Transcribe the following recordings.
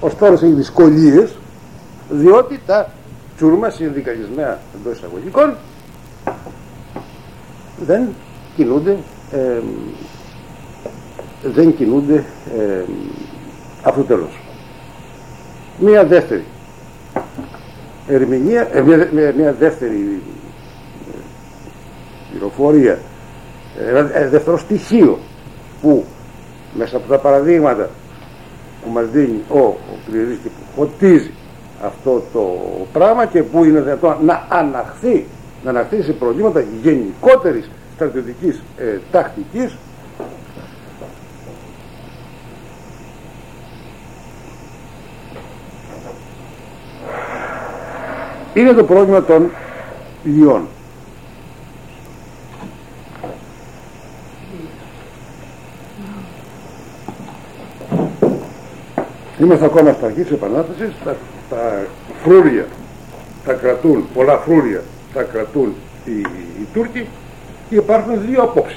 ως τώρα έχει δυσκολίες, διότι τα τσούρμα συνδικαλισμένα εντός εισαγωγικών δεν κινούνται αυτοτελώς. Μία δεύτερη ερμηνεία, μια δεύτερη πληροφορία, ένα δεύτερο στοιχείο που μέσα από τα παραδείγματα που μας δίνει ο Πριερής και που φωτίζει αυτό το πράγμα και που είναι δυνατόν να αναχθεί σε προβλήματα γενικότερης στρατιωτικής τακτικής, είναι το πρόβλημα των λιών. Είμαστε ακόμα στα αρχή της Επανάστασης. Τα φρούρια τα κρατούν, πολλά φρούρια τα κρατούν οι Τούρκοι, και υπάρχουν δύο απόψεις.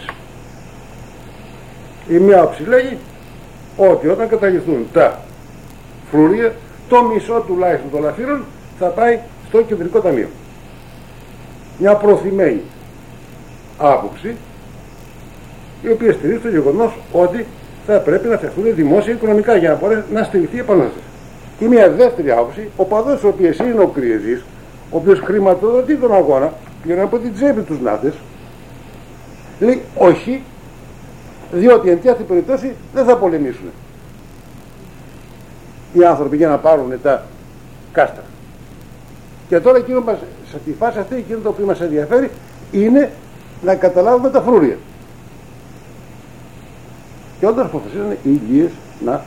Η μία άποψη λέγει ότι όταν καταργηθούν τα φρούρια, το μισό τουλάχιστον των λαφύρων θα πάει στο κεντρικό ταμείο. Μια προωθημένη άποψη, η οποία στηρίζει το γεγονός ότι θα πρέπει να φτιαχτούν δημόσια οικονομικά για να μπορέσει να στηριχθεί η Επανάσταση. Και μια δεύτερη άποψη, ο παδός της οποίας είναι ο Κριεζής, ο οποίος χρηματοδοτεί τον αγώνα για από την τσέπη τους ναύτες, λέει όχι, διότι εν τέτοια περιπτώσει δεν θα πολεμήσουν οι άνθρωποι για να πάρουν τα κάστρα. Και τώρα εκείνο μας, σε τη φάση αυτή, εκείνο το οποίο μας ενδιαφέρει είναι να καταλάβουμε τα φρούρια. Και όντως αποφασίζουν οι Ιλίες να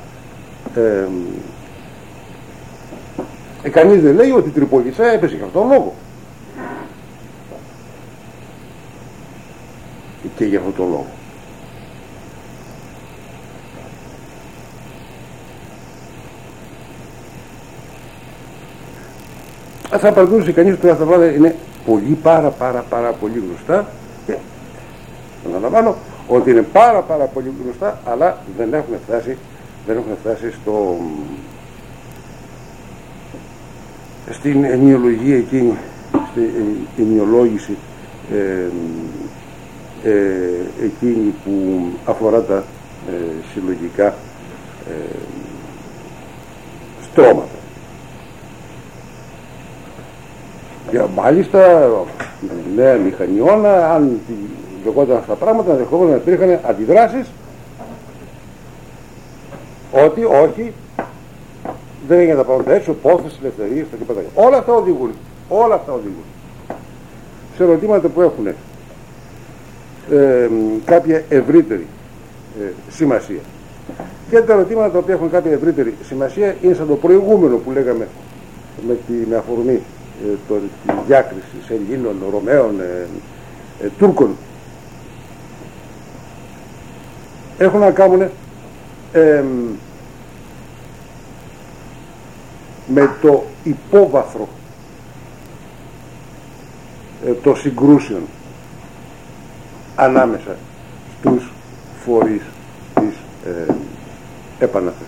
κανείς δεν λέει ότι η Τρυπολίτσα έπεσε για αυτόν τον λόγο. Και για αυτόν τον λόγο. Θα παρακολουθήσει κανείς ότι αυτά τα πράγματα είναι πολύ πάρα πολύ γνωστά, και αναλαμβάνω ότι είναι πάρα πολύ γνωστά, αλλά δεν έχουν φτάσει στην ενοιολογία εκείνη, στην ενοιολόγηση εκείνη που αφορά τα συλλογικά στρώματα. Και μάλιστα νέα μηχανιώνα, αν λεγόταν αυτά τα πράγματα, ενδεχομένως να υπήρχαν αντιδράσεις ότι όχι, δεν έγινε τα πράγματα έτσι, πόθεση, ελευθερίες κτλ. Όλα αυτά οδηγούν σε ερωτήματα που έχουν κάποια ευρύτερη σημασία. Και τα ερωτήματα τα οποία έχουν κάποια ευρύτερη σημασία είναι σαν το προηγούμενο που λέγαμε με αφορμή τη διάκριση Ελλήνων, Ρωμαίων, Τούρκων. Έχουν να κάνουν με το υπόβαθρο των συγκρούσεων ανάμεσα στους φορείς της Επανάστασης.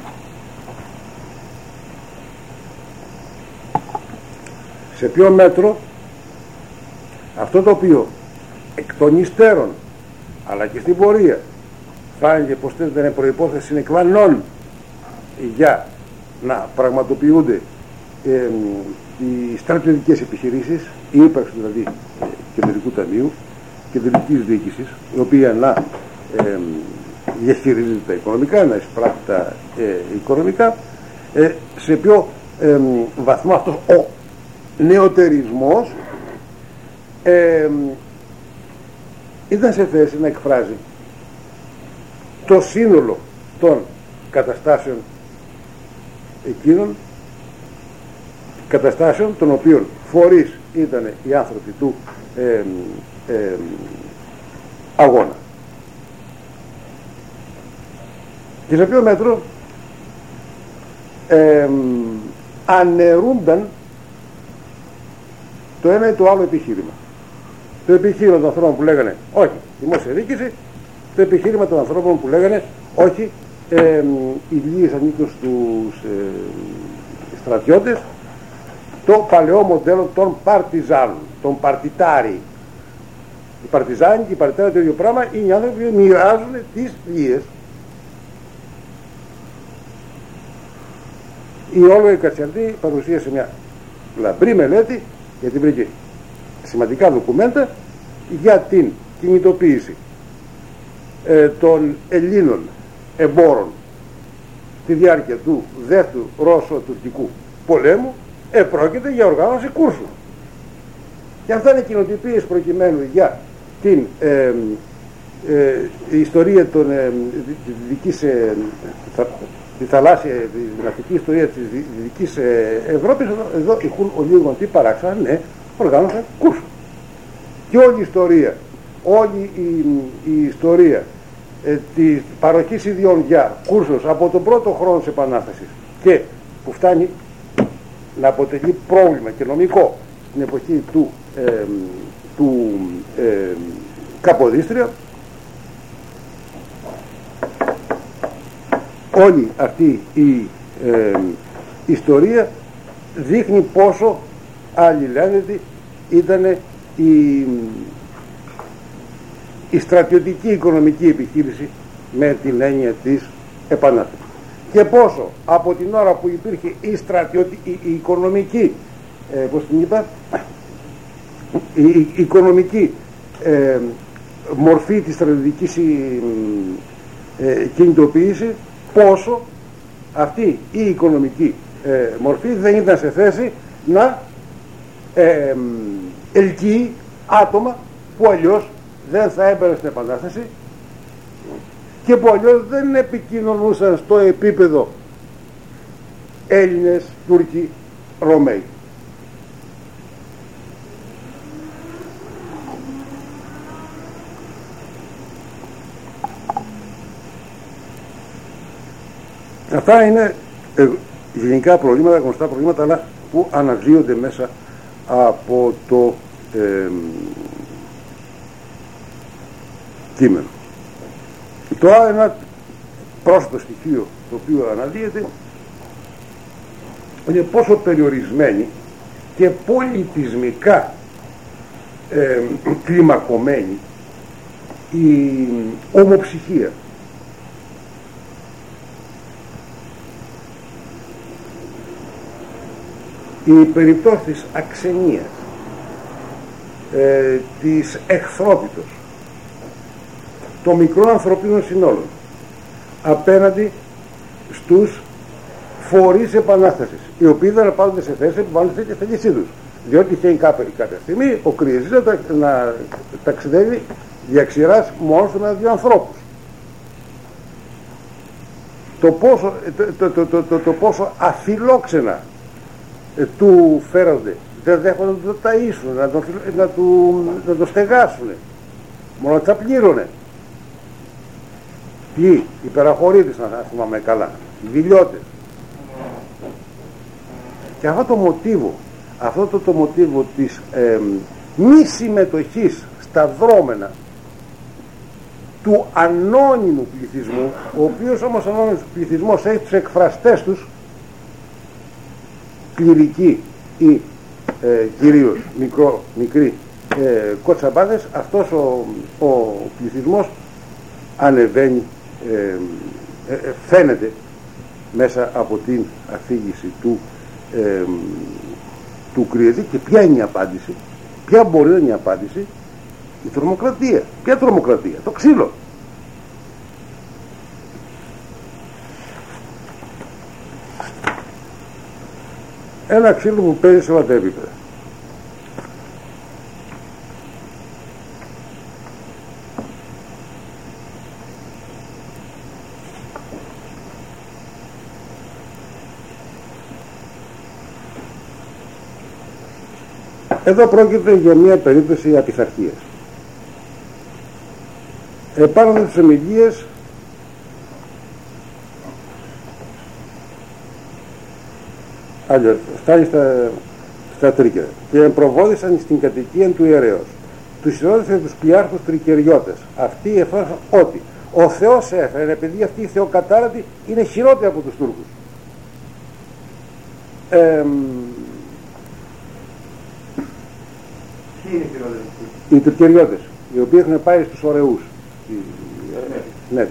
Σε ποιο μέτρο αυτό το οποίο εκ των υστέρων αλλά και στην πορεία φάνηκε πως δεν είναι προϋπόθεση συνεκβανών για να πραγματοποιούνται οι στρατιωτικές επιχειρήσεις, η ύπαρξη δηλαδή κεντρικού ταμείου, κεντρικής διοίκησης, η οποία να διαχειρίζεται τα οικονομικά, να εισπράττει τα οικονομικά, σε ποιο βαθμό αυτός ο νεωτερισμός ήταν σε θέση να εκφράζει το σύνολο των καταστάσεων εκείνων, καταστάσεων των οποίων φορείς ήταν οι άνθρωποι του αγώνα. Και σε ποιο μέτρο αναιρούνταν το ένα ή το άλλο επιχείρημα. Το επιχείρημα των ανθρώπων που λέγανε όχι δημόσια διοίκηση, το επιχείρημα των ανθρώπων που λέγανε όχι οι λύες ανήκουν στους στρατιώτες, το παλαιό μοντέλο των παρτιζάνων, των παρτιτάρι. Οι παρτιζάνοι και οι παρτιτάρι το ίδιο πράγμα, είναι οι άνθρωποι που μοιράζουν τις λύες. Η Όλγα Κατσιαντή παρουσίασε μια λαμπρή μελέτη, γιατί βρήκε σημαντικά δοκουμέντα για την κινητοποίηση των Ελλήνων εμπόρων στη διάρκεια του δεύτερου Ρώσο-Τουρκικού πολέμου. Πρόκειται για οργάνωση κούρσου. Και αυτά είναι κοινοτυπίες προκειμένου για την ιστορία τη θαλάσσια, τη ναυτική ιστορία της Δυτικής Ευρώπης. Εδώ έχουν ολίγων τι παράξαν, ναι, οργάνωσαν κούρσου. Και όλη η ιστορία, όλη η ιστορία της παροχής ιδιών για κούρσους από τον πρώτο χρόνο της Επανάστασης και που φτάνει να αποτελεί πρόβλημα και νομικό στην εποχή του Καποδίστρια, όλη αυτή η ιστορία δείχνει πόσο αλληλένδετη ήταν η στρατιωτική οικονομική επιχείρηση με την έννοια της Επανάστασης. Και πόσο από την ώρα που υπήρχε η οικονομική, πώς την είπα, η οικονομική μορφή της στρατιωτικής κινητοποίηση, πόσο αυτή η οικονομική μορφή δεν ήταν σε θέση να ελκύει άτομα που αλλιώς δεν θα έμπαιναν στην Επανάσταση και που αλλιώς δεν επικοινωνούσαν στο επίπεδο Έλληνες, Τούρκοι, Ρωμαίοι. Αυτά είναι γενικά προβλήματα, γνωστά προβλήματα, αλλά που αναδύονται μέσα από το κείμενο. Το άλλο ένα πρόσθετο στοιχείο το οποίο αναδύεται είναι πόσο περιορισμένη και πολιτισμικά κλιμακωμένη η ομοψυχία. Η περιπτώση της αξενίας, της εχθρότητος των μικρών ανθρωπίνων συνόλων απέναντι στους φορείς επανάστασης, οι οποίοι δεν πάντοτε σε θέση που βάλουν τη θέλησή τους, διότι είχε κάποια στιγμή ο Κριεζής να ταξιδεύει διαξηράς μόνος του με δύο ανθρώπους. Το πόσο αφιλόξενα του φέρονται, δεν δέχονται να το ταΐσουν, να το στεγάσουν, μόνο να τσαπλήρωνε. Ποιοι, οι περαχωρίτες, να θυμάμαι καλά, οι βιλιώτες. Και αυτό το μοτίβο της μη συμμετοχής στα δρόμενα του ανώνυμου πληθυσμού, ο οποίος όμως ο ανώνυμος πληθυσμός έχει τους εκφραστές τους, κληρικοί ή κυρίως μικροί κοτσαμπάδες, αυτός ο πληθυσμός ανεβαίνει, φαίνεται μέσα από την αφήγηση του Κριεζή. Και ποια είναι η απάντηση, ποια μπορεί να είναι η απάντηση? Η τρομοκρατία. Ποια τρομοκρατία? Το ξύλο. Ένα ξύλο που παίζει σε όλα τα επίπεδα. Εδώ πρόκειται για μια περίπτωση απειθαρχίας. Επάνω τις ομιλίες αλλιώς φτάνει στα Τρίκερα και προβόδησαν στην κατοικία του ιερέως. Τους συνόδευσαν τους πλοιάρχους τρικεριώτες. Αυτοί εφάσαν ότι Ο Θεός έφερε, επειδή αυτοί οι θεοκατάρατοι είναι χειρότεροι από τους Τούρκους. Ποιοι είναι χειρότεροι? Οι Τουρκεριώτες, οι οποίοι έχουν πάει στους ωραίους. Ναι.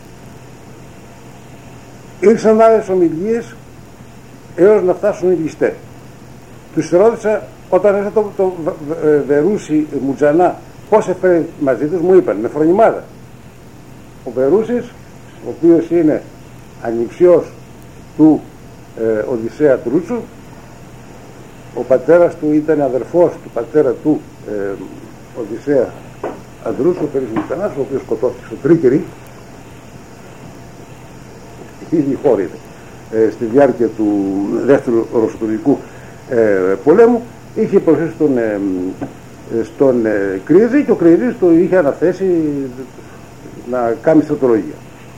Ήρθαν άλλες ομιλίες έως να φτάσουν οι ληστές. Τους ρώτησα όταν έρθα το Βερούσι Μουτζανά πώς έφερε μαζί τους, μου είπαν με φρονιμάδα. Ο Βερούσης, ο οποίος είναι ανιψιός του Οδυσσέα Τρούτσου, ο πατέρας του ήταν αδερφός του πατέρα του Οδυσσέα Αντρούτσου, ο Περίς Μουτζανάς, ο οποίος σκοτώθηκε στο Τρίκερι, ήδη χώρη στη διάρκεια του δεύτερου ρωσοτουρκικού πολέμου. Είχε προσθέσει στον Κρίζη και ο Κρίζης το είχε αναθέσει να κάνει στρατολογία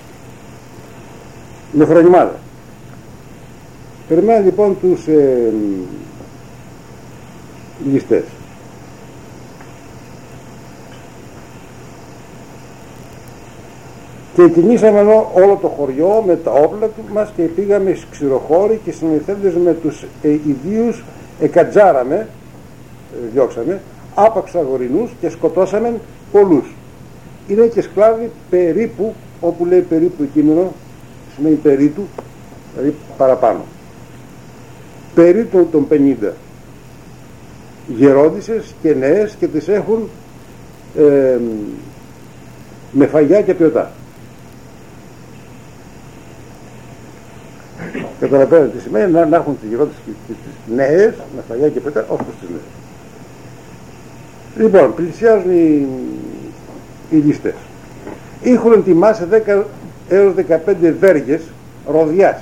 με φρονιμάδα. Περιμένει λοιπόν τους ληστές. Και κινήσαμε όλο το χωριό με τα όπλα μας και πήγαμε στις ξηροχώροι και συνηθέντες με τους ιδίους εκατζάραμε, διώξαμε, άπαξ αγορινούς και σκοτώσαμε πολλούς. Είναι και σκλάβοι περίπου, όπου λέει περίπου κείμενο, σημαίνει περίπου, δηλαδή παραπάνω. Περίπου των 50 γερόντισσες και νέες και τις έχουν με φαγιά και πιωτά. Καταλαβαίνετε τι σημαίνει να έχουν τις γερόντισσες και τις νέες με φαγιά και πιωτά, όπως τις νέες. Λοιπόν, πλησιάζουν οι ληστές. Έχουν ετοιμάσει 10 έως 15 βέργες ροδιάς.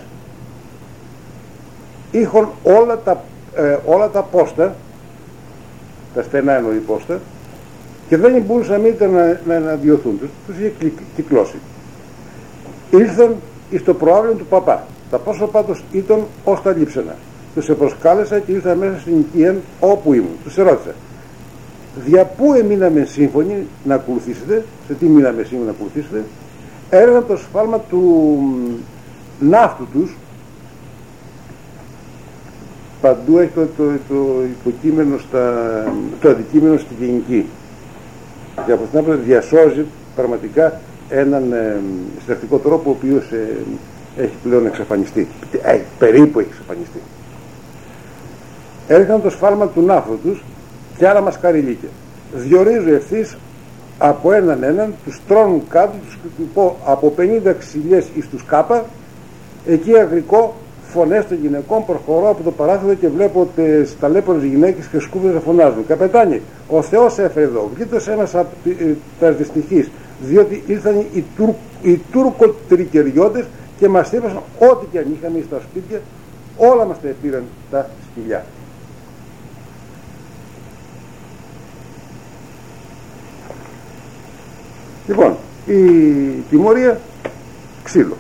Είχαν όλα τα πόστα, τα στενά εννοεί πόστα, και δεν μπορούσαν να εναντιωθούν τους. Τους είχε κυκλώσει. Ήρθαν εις το προάβλιο του παπά. Τα πρόσωπα τους ήταν ως τα λείψανα. Τους επροσκάλεσα και ήρθαν μέσα στην οικία όπου ήμουν. Τους ερώτησα, δια πού εμείναμε σύμφωνοι να ακολουθήσετε, σε τι μείναμε σύμφωνοι να ακολουθήσετε? Έρευναν το σφάλμα του ναύτου τους. Παντού έχει το υποκείμενο το αντικείμενο στη γενική. Και από την άποψη διασώζει πραγματικά έναν συντακτικό τρόπο ο οποίος έχει πλέον εξαφανιστεί. Περίπου έχει εξαφανιστεί. Έρχαν το σφάλμα του ναύτου τους και άλλα μασκαριλίκια. Διορίζω ευθύς από έναν, τους τρώνουν κάτω, τους χτυπώ από 50 ξυλιές εις τους κάπα, εκεί αγρικό φωνές των γυναικών, προχωρώ από το παράθυρο και βλέπω τις ταλέπορες γυναίκες και σκούβες να φωνάζουν. Καπετάνι, ο Θεός έφερε εδώ, γλίτωσε ένας από τα δυστυχείς, διότι ήρθαν οι Τουρκοτρικεριώτες και μας είπαν ό,τι και αν είχαμε στα σπίτια, όλα μας τα πήραν τα σκυλιά. Λοιπόν, η τιμωρία ξύλο.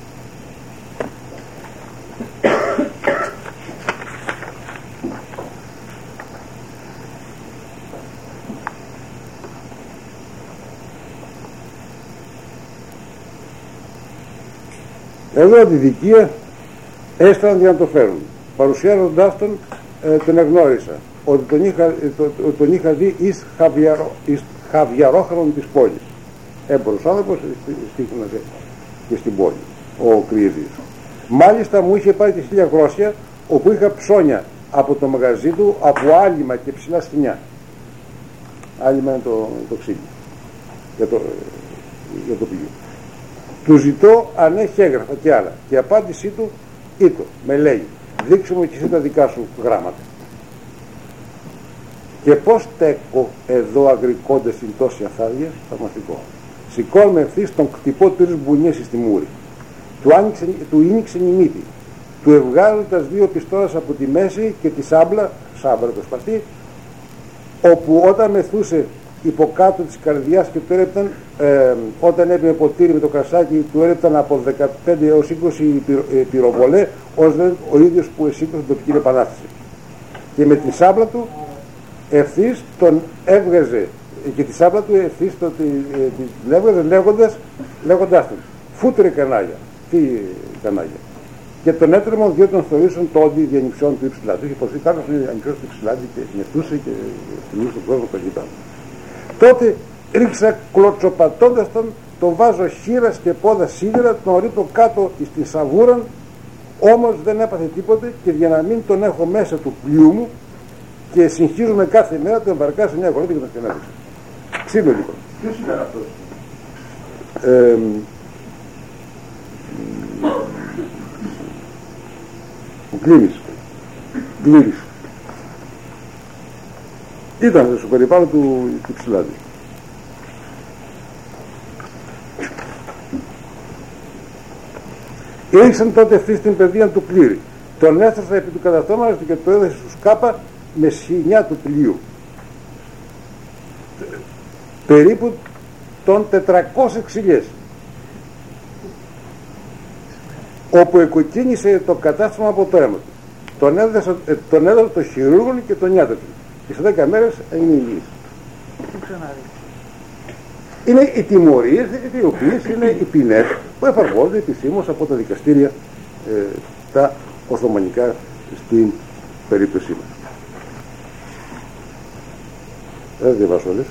Εδώ τη δικία έστραν για να το φέρουν. Παρουσιάζοντάς τον εγνώρισα ότι τον είχα δει εις χαβιαρόχρονο της πόλης. Έμπορος άνθρωπος και στην πόλη, ο Κρυεδής. Μάλιστα μου είχε πάρει τη 1000 γρόσια, όπου είχα ψώνια από το μαγαζί του, από άλυμα και ψηλά σκοινιά. Άλυμα είναι το ξύλι για το πηγείο. Του ζητώ αν έχει έγγραφα και άλλα, και η απάντησή του με λέει, δείξε μου και εσύ τα δικά σου γράμματα. Και πως τέκω εδώ αγρικώντας την τόση αφάδεια? Θαυμαστικό. Σηκώνουμε ευθύς τον κτυπώ τρεις μπουνιές στη μούρη. Του ίνιξε η μύτη. Του ευγάζω τα δύο πιστόλες από τη μέση και τη σάμπρα το σπαθί, όπου όταν μεθούσε υποκάτω της καρδιάς και του έρεπταν, όταν έπαιρνε ποτήρι με το κρασάκι, του έρεπταν από 15 έως 20 πυροβολέ, ώστε ο ίδιος που εσήκωσε την τοπική επανάσταση. Και με τη σάμπρα του ευθύς τον έβγαζε και τη σάμπλα του ευθύς το λέγοντας του φούτρε κανάλια, τι κανάλια. Και τον έτρεμον διότι τον θεωρήσαν το όντι διανυψιών του Υψηλάτου. Είχε προσθεί κάποιος ανυψιός του Υψηλάτη και νευτούσε και θυμούσε τον κόσμο κλπ. Τότε ρίξα κλωτσοπατώντας τον βάζω χείρας και πόδα σίδερα, τον ρίχνω κάτω στην σαβούραν, όμως δεν έπαθε τίποτε και για να μην τον έχω μέσα του πλοίου μου και συγχύζουμε κάθε μέρα τον βαρκά σε μια κορώτα και τον στενάδειξε. Ξύλο λοιπόν. Ποιος ήταν αυτός? Ο Κλήρης. Ήταν στο περιπάνω του Υψηλάτη. Ήρξαν τότε ευθύς στην παιδεία του Κλήρη. Τον έστρασα επί του καταστώματος και το έδωσε στους κάπα με σχοινιά του πλοίου. Περίπου των 400 ξυλιές. Όπου εκοκίνησε το κατάστημα από το αίμα του. Τον έδωσε το χειρούργο και τον νιάτα του. Και σε 10 μέρες έγινε υγιής. Είναι οι τιμωρίες οι οποίες είναι οι ποινές που εφαρμόζονται επισήμως από τα δικαστήρια τα οθωμανικά στην περίπτωσή μας. Δεν διαβάσω όλες.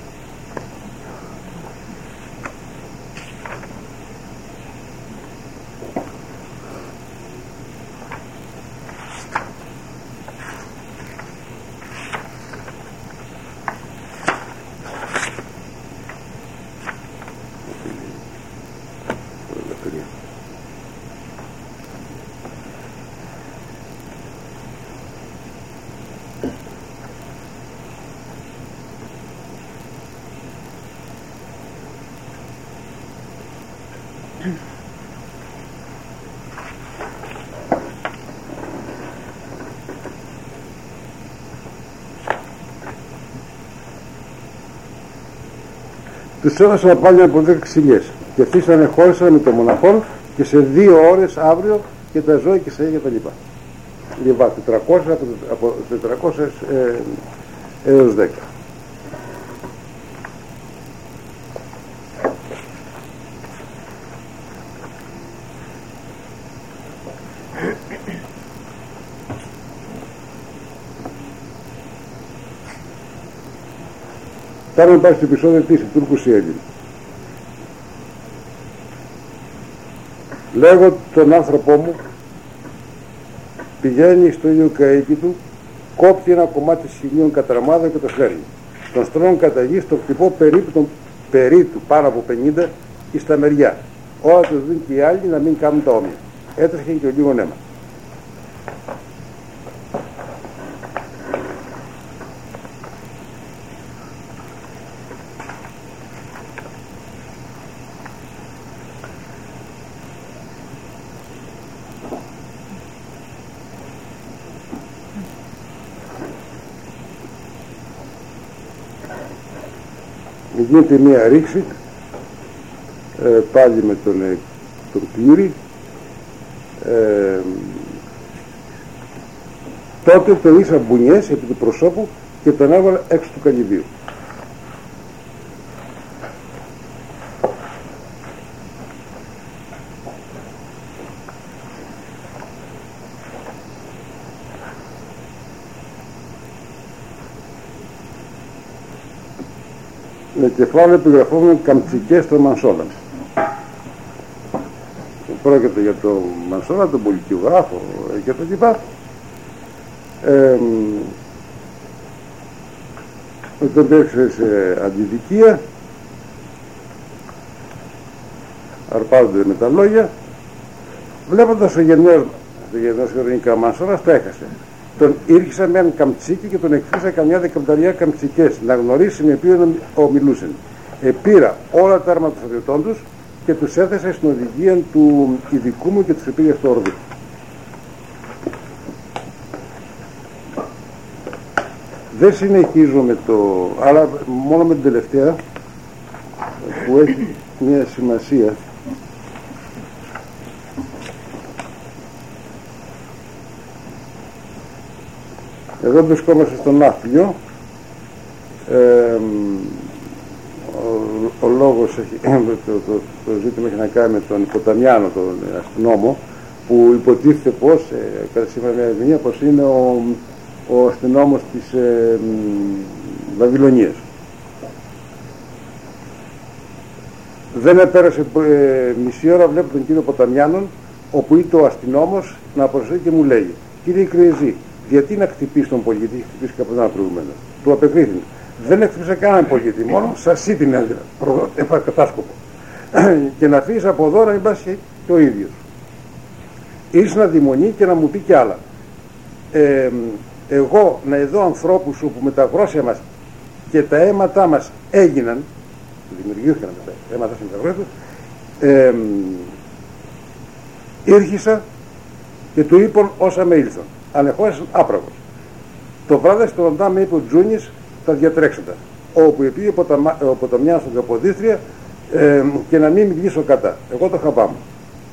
Τους έδωσαν πάλι από 10 ξυλιές και αφήσανε χώρισαν με το μοναχόν και σε 2 ώρες αύριο και τα ζώα και σε έγια τα λοιπά. Λοιπόν, 400 από 400 έως 10. Τώρα υπάρχει στο επεισόδιο της Τούρκου Σιέγγιν. Λέγω τον άνθρωπό μου πηγαίνει στο ίδιο καίκι του, κόπτει ένα κομμάτι σχοινίων κατραμάδα και το φέρνει. Τον στρώνουν κατά γη στο χτυπώ περίπου πάνω από 50 ή στα μεριά. Όλα τους δουν και οι άλλοι να μην κάνουν τα όμοια. Έτρεχε και ο λίγο αίμα. Γίνεται μία ρήξη πάλι με τον Κλήρη. Τότε τον ίσα μπουνιές επί του προσώπου και τον έβαλε έξω του καλυβίου. Με κεφάλαιο επιγραφόμενο καμτσικές των Μανσόλα. Πρόκειται για τον Μανσόλα, τον πολιτιογράφο και τα λοιπά. Τον πέξε σε αντιδικία, αρπάζονται με τα λόγια. Βλέποντας το γενναίο Ιερονικά Μανσόλας το έχασε. Τον ήρχισα με έναν καμτσίκι και τον εκφύσα καμιά 10 καμτσικές να γνωρίσει με ποιον ομιλούσαν. Πήρα όλα τα άρματα των στρατιωτών τους και τους έθεσα στην οδηγία του ειδικού μου και τους πήγε στο ορδί. Δεν συνεχίζω με το, αλλά μόνο με την τελευταία που έχει μια σημασία. Εδώ βρισκόμαστε στον Άφλιο ο λόγος έχει, το ζήτημα έχει να κάνει με τον Ποταμιάνο, τον αστυνόμο, που υποτίθεται πως, κατά σήμερα μια ερμηνεία, πως είναι ο αστυνόμος της Βαβυλωνίας. Δεν επέρασε μισή ώρα, βλέπω τον κύριο Ποταμιάνον, όπου είτε ο αστυνόμος να προσέχει και μου λέει: «Κύριε Κρυεζή, γιατί να χτυπήσει τον πολίτη?» Έχει χτυπήσει κάποιο ένα προηγούμενο. Του απεκρίθη: «Δεν έκτυπησε κανέναν πολίτη, μόνο σας ή την έδρα, κατάσκοπο. Και να φύγεις από εδώ να μην πας και ο ίδιος. Ήρθε να δημονεί και να μου πει κι άλλα. Εγώ να δω ανθρώπους όπου με τα γρόσια μας και τα αίματά μας έγιναν, δημιουργήθηκαν με τα αίματά μας και με τα γρόσια, ήρχισα και του είπαν όσα με ήλθαν. Ανεχόησαν άπραγος. Το βράδυ στο Ροντά με είπε ο Τζούνης, τα διατρέξοντα. Όπου πήγε ο Ποταμιάνος στην Καποδίστρια και να μην μιλήσω κατά. Εγώ το χαμπά μου.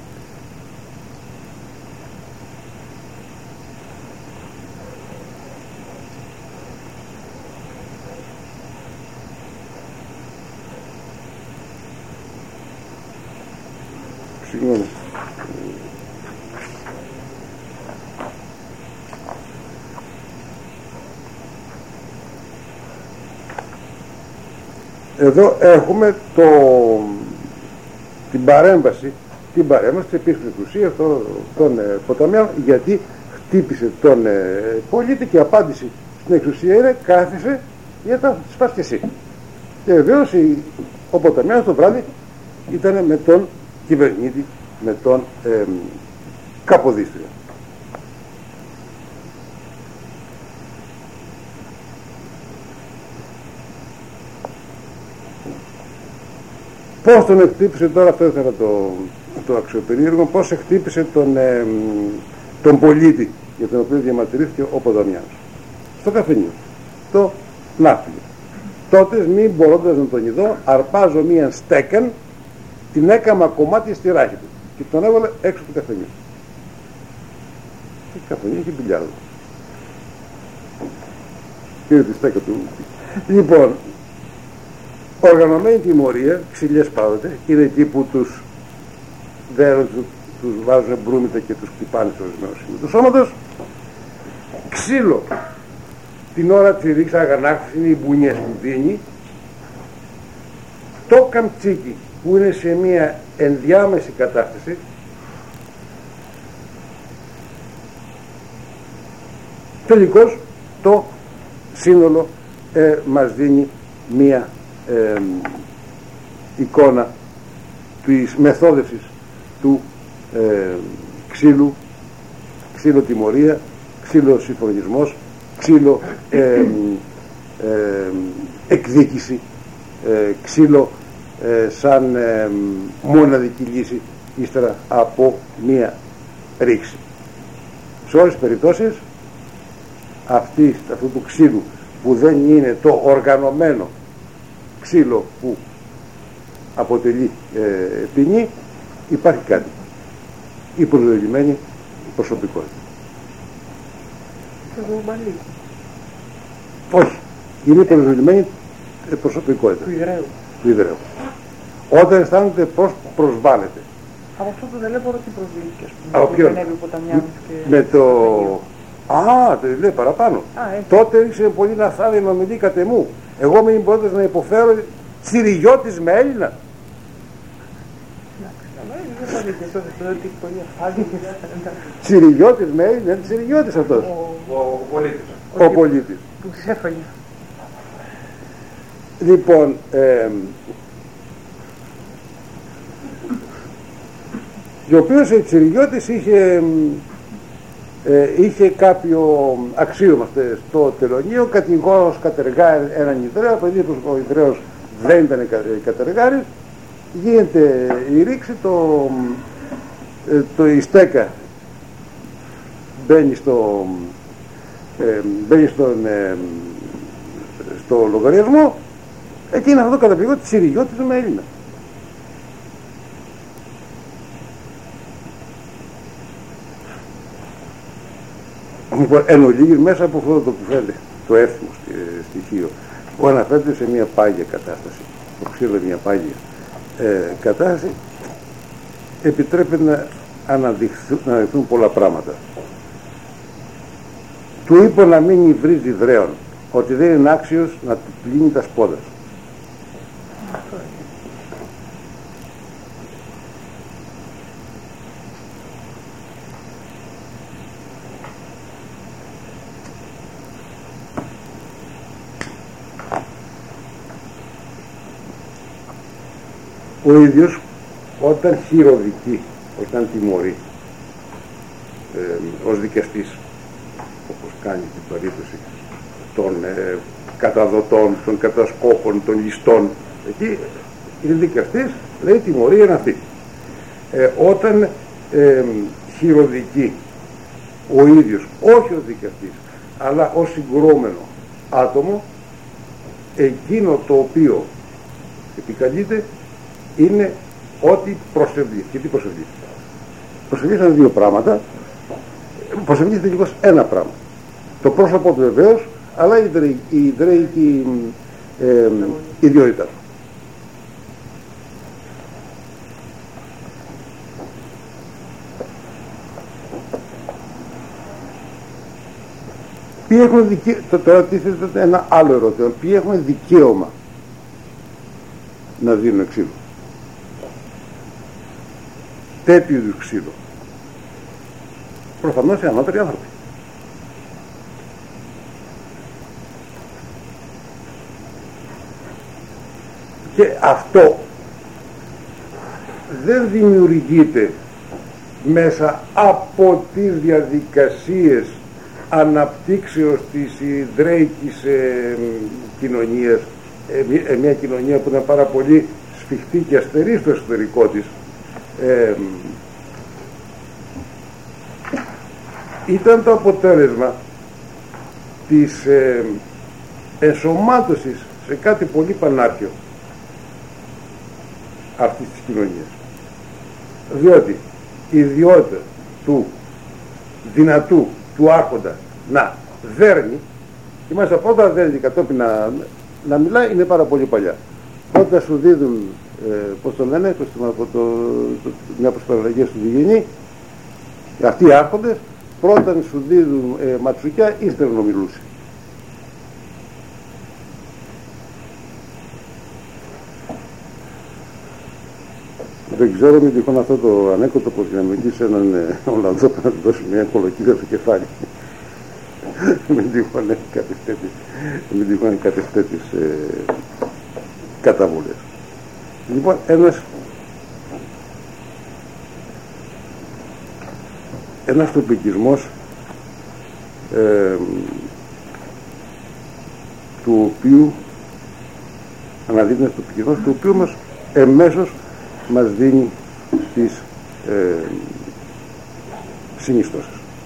Συγγνώμη. Εδώ έχουμε την παρέμβαση της επίσημης εξουσίας των Ποταμιάνων, γιατί χτύπησε τον πολίτη και η απάντηση στην εξουσία είναι κάθισε για τα σπάς και εσύ. Και βεβαίως ο Ποταμιάνος το βράδυ ήταν με τον κυβερνήτη, με τον Καποδίστρια. Πώς τον εκτύπησε τώρα, αυτό ήθελα το αξιοπερίεργο, πώς εκτύπησε τον πολίτη για τον οποίο διαμαρτυρήθηκε ο Ποταμιάνος. Στο καφενείο, στο ναύπλιο. Τότε μη μπορώντας να τον ειδώ, αρπάζω μίαν στέκαν, την έκαμα κομμάτι στη ράχη του και τον έβαλε έξω του καφενείου. Και το καφενείο είχε μπιλιάρδο. Πήρε τη στέκα του. Λοιπόν, οργανωμένη τιμωρία, ξυλιές πάντοτε, είναι εκεί που τους βάζουν μπρούμητα και τους χτυπάνε στο ορισμένο σημείο του σώματος. Ξύλο, την ώρα της ρήξης αγανάκτησης, είναι οι μπουνιές που δίνει. Το καμτσίκι που είναι σε μια ενδιάμεση κατάσταση, τελικώς το σύνολο μας δίνει μια εικόνα της μεθόδευσης του ξύλου, ξύλο τιμωρία, ξύλο συμφωνισμός, ξύλο εκδίκηση, ξύλο σαν μοναδική λύση ύστερα από μία ρήξη. Σε όλες τις περιπτώσεις αυτού του ξύλου που δεν είναι το οργανωμένο ξύλο που αποτελεί ποινή, υπάρχει κάτι, η προσδοκημένη προσωπικότητα. Όχι, είναι η προσδοκημένη προσωπικότητα του ιδρύου. Όταν αισθάνεται πως προσβάλλεται. Από αυτό το τηλέπορο τι προσδίκη, από ποιον? Με το... το λέει παραπάνω. Τότε ρίξε πολύ να θάδει να μιλεί κατ' εμού. Εγώ μην μπορείτε να υποφέρω Τσιριγιώτης με Έλληνα. Τσιριγιώτης με Έλληνα, είναι Τσιριγιώτης αυτός. Ο πολίτης. Που τους έφαγε. Λοιπόν, ο οποίος ο Τσιριγιώτης είχε κάποιο αξίωμα στο τελωνείο, κατηγόρος κατεργάρει έναν Ιδραίο, επειδή ο Ιδραίος δεν ήταν κατεργάρης, γίνεται η ρήξη, η στέκα μπαίνει στο λογαριασμό, εκεί είναι αυτό το καταπηγό της Τσιριγιώτης με Έλληνα. Εν ολίγης μέσα από αυτό το που φαίνεται, το εύθυμο στοιχείο, που αναφέρεται σε μια πάγια κατάσταση ξύλο μια πάγια κατάσταση, επιτρέπει να αναδειχθούν πολλά πράγματα. Του είπε να μην υβρίζει δρέον, ότι δεν είναι άξιος να του πλύνει τα σπόδα. Ο ίδιος όταν χειροδικεί, όταν τιμωρεί ως δικαστής, όπως κάνει στην περίπτωση των καταδοτών, των κατασκόπων, των ληστών, εκεί είναι δικαστής, λέει τιμωρία είναι αυτή. Όταν χειροδικεί ο ίδιος, όχι ο δικαστής, αλλά ως συγκρόμενο άτομο, εκείνο το οποίο επικαλείται είναι ότι προσευλεί. Και τι προσευλεί? Προσευλεί είναι δύο πράγματα. Προσευλεί τελικώς ένα πράγμα. Το πρόσωπο του βεβαίως, αλλά η ιδραίικη ιδιότητα του. Ποιοι έχουν δικαίωμα, τώρα τίθεται ένα άλλο ερώτημα, ποιοι έχουν δικαίωμα να δίνουν ξύλο? Τέτοιου είδους ξύλο. Προφανώς οι ανώτεροι άνθρωποι. Και αυτό δεν δημιουργείται μέσα από τις διαδικασίες αναπτύξεως της ιδραίικης κοινωνίας, μια κοινωνία που είναι πάρα πολύ σφιχτή και αστερή στο εσωτερικό της. Ήταν το αποτέλεσμα της ενσωμάτωσης σε κάτι πολύ πανάρχαιο αυτής της κοινωνίας, διότι η ιδιότητα του δυνατού, του άρχοντα να δέρνει, και μάλιστα πρώτα δέρνει κατόπιν να μιλάει, είναι πάρα πολύ παλιά. Πρώτα σου δίδουν, πώς το λένε, μια προσπαραλλαγή του Διγενή, αυτοί οι άρχοντες πρώτα σου δίδουν ματσουκιά, ύστερα να μιλούσε. Δεν ξέρω, μην τυχόν αυτό το ανέκδοτο πως για να μιλήσει έναν Ολλανδό να του δώσει μια κολοκύλια στο κεφάλι. Μην τυχόν έχει κάποιες τέτοιες καταβολές. Λοιπόν, ένας τοπικισμός του οποίου αναδείγνει ένας τοπικισμός του οποίου μας εμέσως μας δίνει τις συνιστώσεις.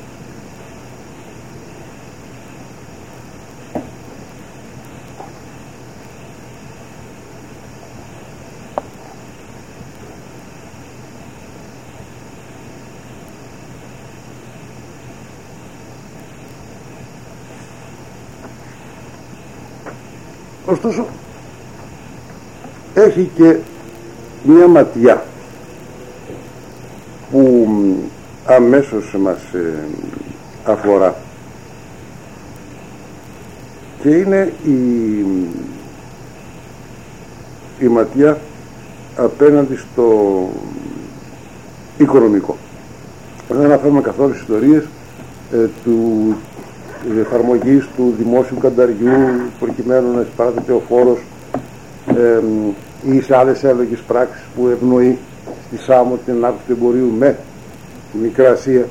Ωστόσο έχει και μία ματιά που αμέσως μας αφορά, και είναι η ματιά απέναντι στο οικονομικό. Δεν αναφέρουμε καθόλου τις ιστορίες του εφαρμογής του δημόσιου κανταριού προκειμένου να εισπράττεται ο φόρος ή σε άλλες εύλογες πράξεις που ευνοεί στη Σάμο την ανάπτυξη του εμπορίου με τη Μικρά Ασία,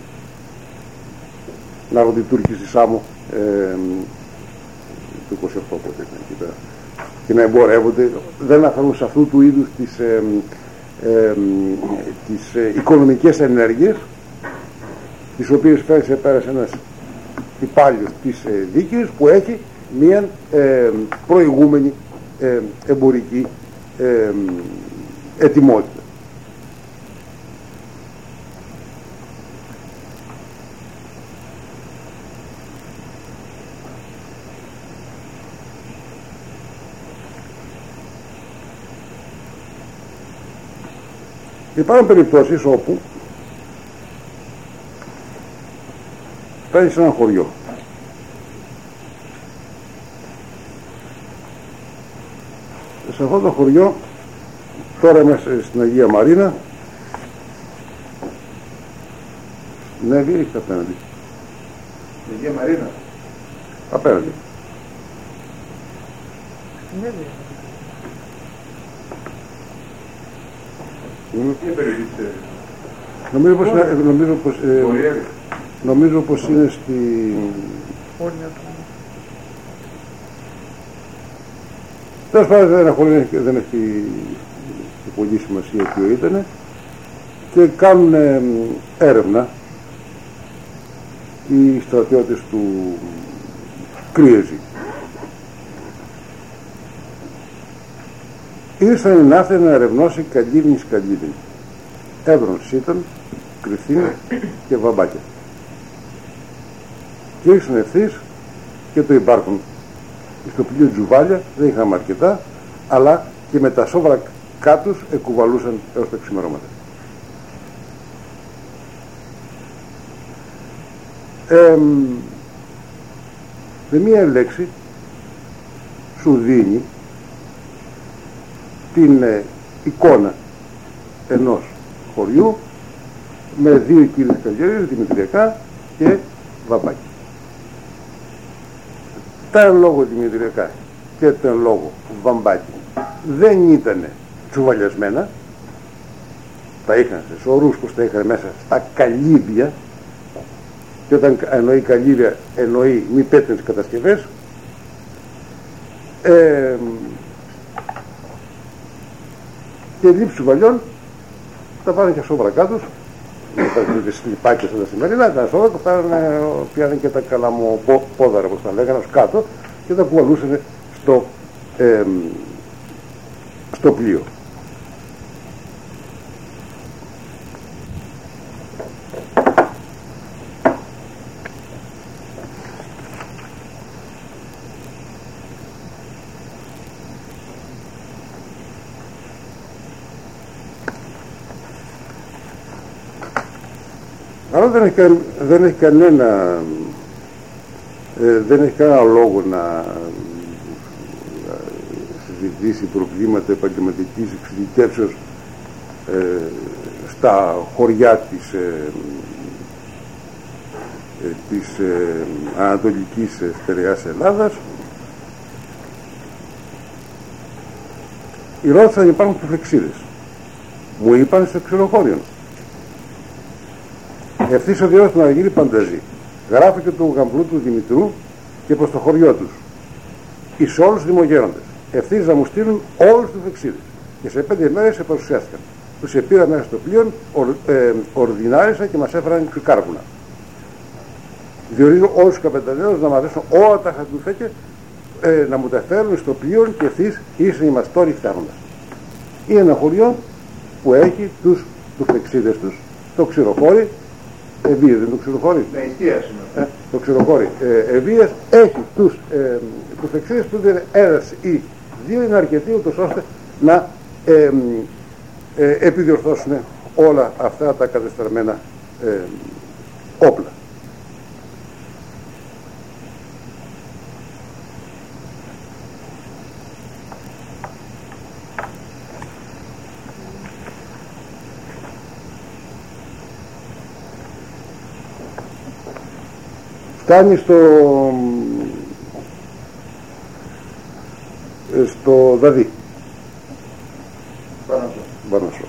να έρχονται οι Τούρκοι στη Σάμο το 28 πότε και να εμπορεύονται. Δεν αναφέρουν σε αυτού του είδους τις οικονομικές ενέργειες, τις οποίες πέρασε ένας υπάλληλος της δίκης που έχει μία προηγούμενη εμπορική ετοιμότητα. Υπάρχουν περιπτώσεις όπου φτάνει σε ένα χωριό. Σε αυτό το χωριό, τώρα είμαστε στην Αγία Μαρίνα, ναι, έχετε απέναντι. Αγία Μαρίνα. Απέναντι. Ναι, Τι περιοχή ξέρει? Νομίζω πως είναι στη... όρια του. Τέλος πάντων δεν έχει πολύ σημασία ποιο ήταν, και κάνουν έρευνα οι στρατιώτες του Κρύεζη. Ήρθαν οι ναύτες να ερευνώσει Καλύβινης. Εύρων Σίτων, Κρυθίν και Βαμπάκια. Και ήρθαν ευθύς και το υπάρχουν. Στο πλοίο Τζουβάλια δεν είχαμε αρκετά, αλλά και με τα σόβρα κάτω εκουβαλούσαν έως τα ξημερώματα. Με μία λέξη σου δίνει την εικόνα ενός χωριού με δύο κύριες καλλιέργειες, δημητριακά και βαμπάκι. Τα εν λόγω δημητριακά και τα εν λόγω βαμπάκι δεν ήταν τσουβαλιασμένα, τα είχαν σε σωρούς που τα είχαν μέσα στα καλύβια, και όταν εννοεί καλύβια εννοεί μη πέτρινες κατασκευές. Και λήψη τσουβαλιών τα πάνε και σόβρα κάτω, με τις λιπάκια στα σημερινά, τα σόβρα τα πιάνουν και τα καλαμοπόδαρα, όπως τα λέγανε, ως κάτω, και τα κουβαλούσαν στο πλοίο. Αλλά δεν έχει κανένα λόγο να συζητήσει προβλήματα επαγγελματικής εξειδικεύσεως στα χωριά της ανατολικής στερεάς Ελλάδας. Οι ρώτησαν υπάρχουν τουφεξίδες. Μου είπαν στο ξενοχώριο. Ευθύς ο Διός να γίνει πανταζή. Γράφει και του γαμπλού του Δημητρού και προς το χωριό τους, εις όλους τους δημογέροντες, ευθύς να μου στείλουν όλους τους φεξίδες. Και σε 5 μέρες σε παρουσιάστηκαν. Τους επήρα μέσα στο πλοίο, ορδινάρισαν και μας έφεραν κάρβουνα. Διορίζω όλους τους καπεταναίους να μαθαίνουν όλα τα χαρτούφεκια, να μου τα φέρουν στο πλοίο, και ευθύς ήσαν οι μαστόροι φτάνοντας. Είναι ένα χωριό που έχει τους φεξίδες τους, το ξηροχώρι. Ευβίες, δεν το ξηροχώρι. Ναι, εστίαση. Το ξηροχώρι. Ευβίες έχει τους φεξίδες που είναι ένας ή δύο, είναι αρκετοί ούτως ώστε να επιδιορθώσουν όλα αυτά τα κατεστραμμένα όπλα. Φτάνει στο Δαδί. Βανασό.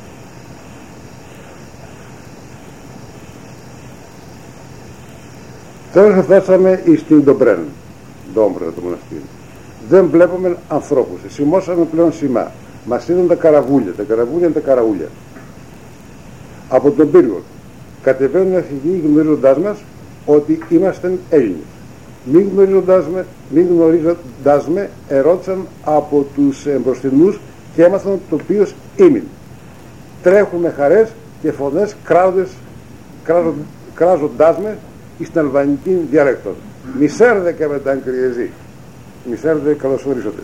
Τέλος φτάσαμε στην Ντομπρέν, Ντόμπρε το μοναστήρι. Δεν βλέπουμε ανθρώπους. Σημώσαμε πλέον σημά. Μας είδαν τα καραβούλια. Τα καραβούλια είναι τα καραούλια. Από τον πύργο κατεβαίνουν αρχηγοί γνωρίζοντάς μας ότι είμαστε Έλληνες. Μην γνωρίζοντας με, ερώτησαν από τους μπροστινούς και έμαθαν το ποιος ήμουν. Τρέχουν με χαρές και φωνές κράζοντάς με στην αλβανική διάλεκτο. Μισέρδε και με τα αγκριεζή. Μισέρδε, καλώς ορίσατε.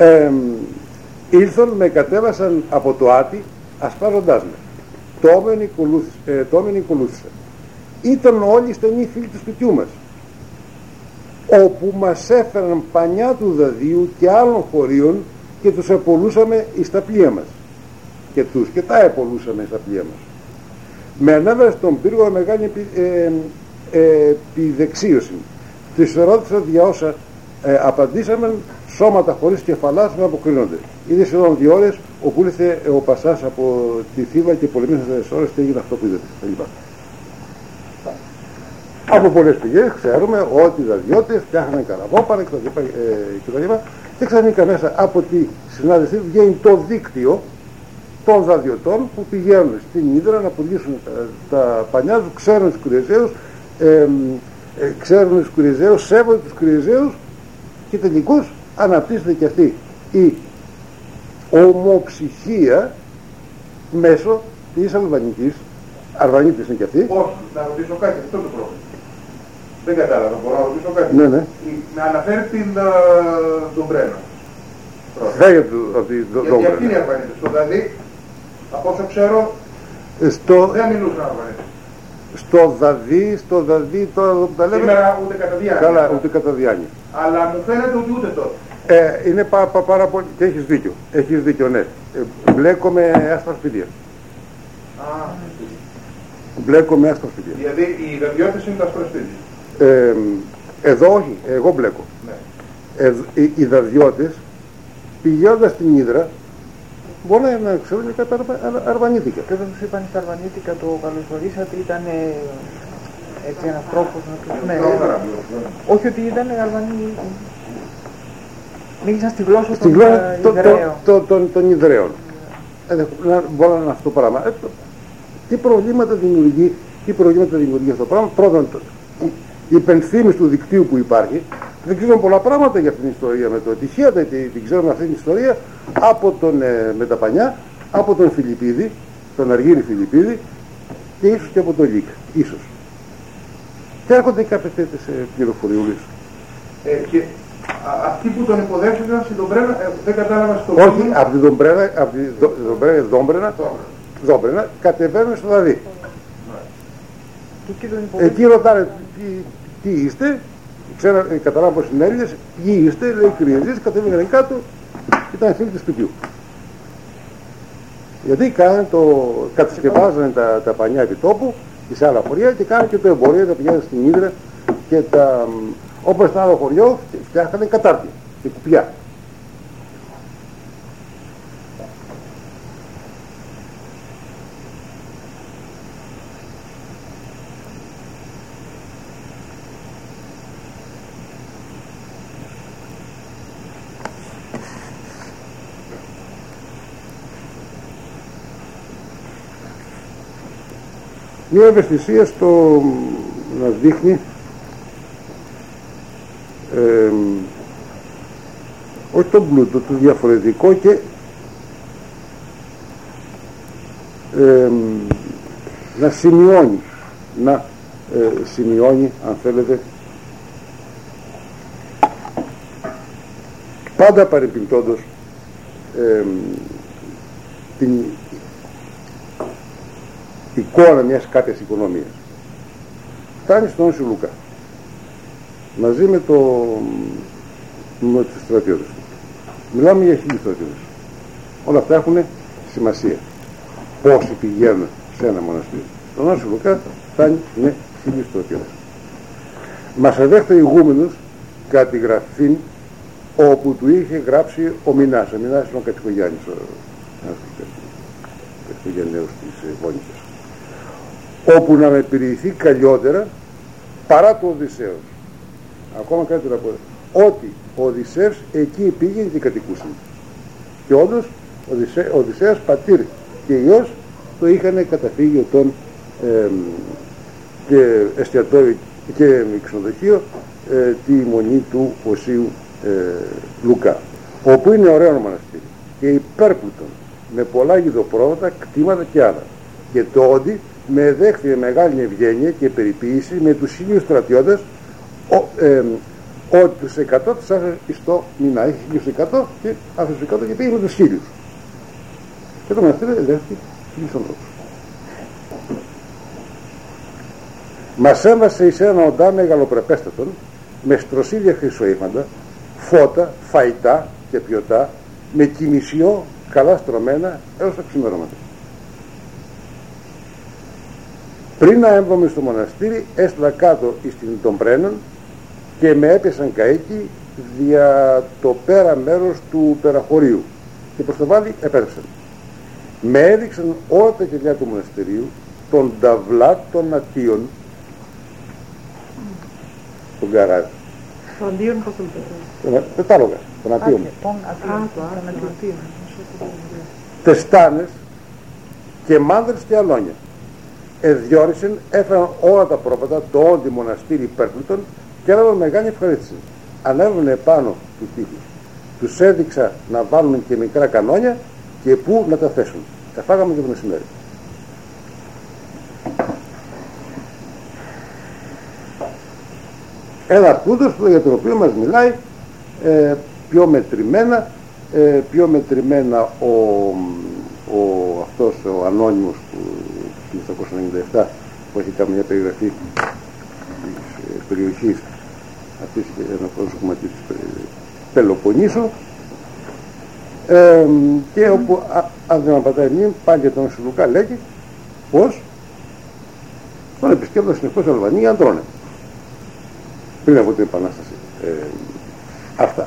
ήλθον με κατέβασαν από το Άτι ασπάζοντάς με. Τόμενοι ακολούθησαν. Ήταν όλοι στενοί φίλοι του σπιτιού μας, όπου μας έφεραν πανιά του δαδίου και άλλων χωρίων και τους απολούσαμε εις τα πλοία μας, και τα επολούσαμε στα πλοία μας. Με ανέβασε στον πύργο μεγάλη επιδεξίωση. Τους ερώτησα δια όσα απαντήσαμε, σώματα χωρίς κεφαλάς με αποκρίνονται. Είδε σχεδόν 2 ώρες όπου ήρθε ο Πασάς από τη Θήβα και πολεμήσαν 4 ώρες και έγινε αυτό που είδατε. Από πολλές πηγές ξέρουμε ότι οι δαδιώτες φτιάχναν καραβόπανα κτλ. Και ξαφνικά μέσα από τη συνάντηση βγαίνει το δίκτυο των δαδιωτών που πηγαίνουν στην Ύδρα να πουλήσουν τα πανιά τους, ξέρουν τους Κουριζαίους, σέβονται τους Κουριζαίους και τελικώς αναπτύσσεται και αυτή η ομοψυχία μέσω της Αλβανικής. Αρβανίτης είναι και αυτή. Όχι, να ρωτήσω κάτι, αυτό το πρόβλημα. Δεν κατάλαβα, μπορώ να ρωτήσω κάτι. Ναι. Να αναφέρει την Ντομπρένα. Φέγεται από τη Ντομπρένα. Γιατί αυτοί είναι οι Αρβανίτες. Δηλαδή, από όσο ξέρω, δεν μιλούσαν Αρβανίτες. Στο Δαδί τώρα που τα λέμε. Σήμερα ούτε κατά διάνοια. Καλά, ούτε κατά διάνοια. Αλλά μου φαίνεται ότι ούτε τότε. Είναι πάρα πολύ. Και έχεις δίκιο. Έχεις δίκιο, ναι. Μπλέκω με άσπρα σπίτια. Μπλέκω με άσπρα σπίτια. Δηλαδή οι δαδιώτες είναι τα άσπρα σπίτια. Εδώ όχι, εγώ μπλέκω. Ναι. Οι δαδιώτες πηγαίνοντας στην Ύδρα μπορεί να ξέρουν και κάποια αρβανίτικα. Και όταν τους είπαν στα αρβανίτικα το καλωσορίσατε, ήταν έτσι ένας τρόπος να τους... Ναι, όχι ότι ήταν αρβανί... Μίλησαν στη γλώσσα των Ιδραίων. Μπορώ να είναι αυτό το πράγμα. Τι προβλήματα δημιουργεί αυτό το πράγμα. Πρώτον, η υπενθύμηση του δικτύου που υπάρχει. Δεν ξέρουμε πολλά πράγματα για αυτήν την ιστορία. Με το τυχαία την ξέρουμε αυτή την ιστορία από τον Μεταπανιά, από τον Φιλιππίδη, τον Αργύρη Φιλιππίδη και ίσως και από τον Λίκ. Ίσως. Και έρχονται κάποιες τέτοιες πληροφοριούλες. Και αυτοί που τον υποδέχτηκαν στην Ντομπρένα, δεν κατάλαβα στο όχι, από την Ντομπρένα κατεβαίνουν στο Δαδί. Εκεί ρωτάνε τι είστε, καταλάβω πως είναι Έλληνες, ποιοι είστε, λέει Κυριαζής, κατέβαιναν κάτω, ήταν φίλοι του σπιτιού. Γιατί κατασκευάζανε τα πανιά επιτόπου και σε άλλα χωριά και κάνανε και το εμπορίο, τα πηγαίνανε στην Ύδρα και όπως στο άλλο χωριό φτιάχνανε κατάρτι και κουπιά. Μια ευαισθησία στο να δείχνει όχι τον πλούτο, το διαφορετικό και να σημειώνει αν θέλετε πάντα παρεπιπτόντως την εικόνα μιας κάποιας οικονομίας. Φτάνει στον Όσιο Λουκά μαζί με τους στρατιώτες. Μιλάμε για 1000 στρατιώτες. Όλα αυτά έχουν σημασία. Πόσοι πηγαίνουν σε ένα μοναστήρι. Στον Όσιο Λουκά φτάνει με 1000 στρατιώτες. Μας αδέχεται ηγούμενος κατά τη γραφή όπου του είχε γράψει ο Μινάς. Ο Μινάς είναι ο Κατσικογιάννης, ένας Κατσικογιανναίος της Βόνικας. Όπου να με περιηθεί καλλιότερα παρά το Οδυσσέος. Ακόμα κάτι να πω. Ότι ο Οδυσσέος εκεί πήγαινε και κατοικούσε. Και όντως ο Οδυσσέος πατήρ και ιός το είχαν καταφύγιο των και εστιατόριο και ξενοδοχείο τη μονή του Οσίου Λουκά, όπου είναι ωραίο μοναστήρι και υπέρπλουτον με πολλά γηδοπρόβατα, κτήματα και άλλα. Και το Όντι με δέχθηκε μεγάλη ευγένεια και περιποίηση με τους 1000 στρατιώτες ότι τους 100 τους άφησε στο μηνά. Έχει 100 και άφησε τους 100 και πήγε με τους 1000. Και το μοναστήρι ελέγχθηκε 1000 ανθρώπους. Μας έβασε εις ένα οντά μεγαλοπρεπέστατον, με στροσίδια χρυσοήφαντα, φώτα, φαϊτά και πιωτά, με κοιμησιό καλά στρωμένα έως τα ξημερώματα. Πριν να έμβομαι στο μοναστήρι, έστειλα κάτω εις την των Πρένων και με έπιασαν καίκι δια το πέρα μέρος του περαχωρίου και προς το βάλει επέστρεψαν. Με έδειξαν όλα τα κελιά του μοναστηρίου, των ταυλά των ατίων, τον καράζ. Το αντίον πώς το λέτε? Πετάλογα, τον ατίων. Τον αντίον. Τεστάνες και μάνδρες και αλόνια. Εδιόρισαν, έφεραν όλα τα πρόβατα, το όντι μοναστήρι υπέρπλουτον και έλαβαν μεγάλη ευχαρίστηση. Ανέβαινε επάνω του τείχους. Τους έδειξα να βάλουν και μικρά κανόνια και πού να τα θέσουν. Εφάγαμε και το μεσημέρι. Ένα κούδος για τον οποίο μας μιλάει πιο μετρημένα αυτός ο ανώνυμος του 1997 που έχει κάνει μια περιγραφή της περιοχής αυτής και ένα πρόσωπο της Πελοποννήσου και όπου αν δεν απατάει μνήμη πάλι για τον Σιλουκά λέγει πως τον επισκέπτονταν συνεχώς Αλβανία αντρώνε πριν από την Επανάσταση. Αυτά.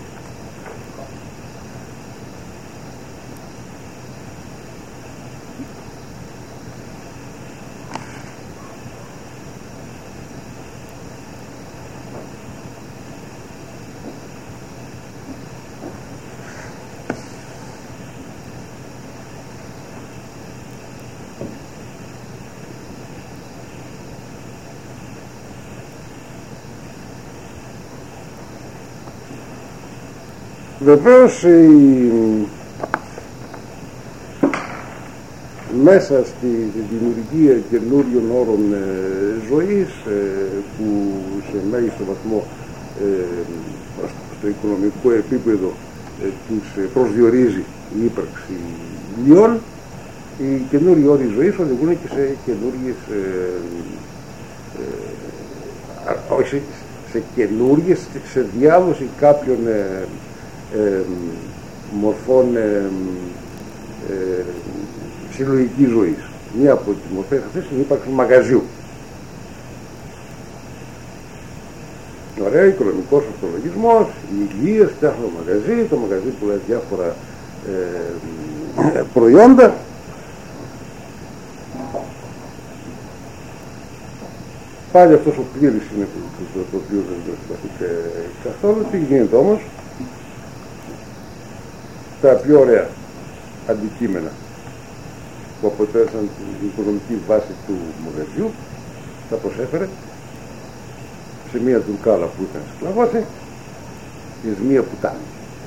Βεβαίως μέσα στη δημιουργία καινούριων όρων ζωής που σε μέγιστο βαθμό στο οικονομικό επίπεδο τους προσδιορίζει η ύπαρξη λιών, οι καινούριοι όροι ζωής οδηγούν και σε καινούριες σε διάδοση κάποιων μορφών συλλογικής ζωής. Μία από τις μορφές αυτές είναι η ύπαρξη μαγαζιού. Ωραία, οικονομικός αυτολογισμός, η υγεία, φτιάχνω μαγαζί, το μαγαζί πουλάει διάφορα προϊόντα. Πάλι αυτός ο πλήρης είναι το οποίο δεν το συμπαθείτε καθόλου. Τι γίνεται όμως? Τα πιο ωραία αντικείμενα που αποτέλεσαν την οικονομική βάση του μαγαζιού τα προσέφερε σε μία τουρκάλα που ήταν σκλαβώσει εις μία πουτάνη.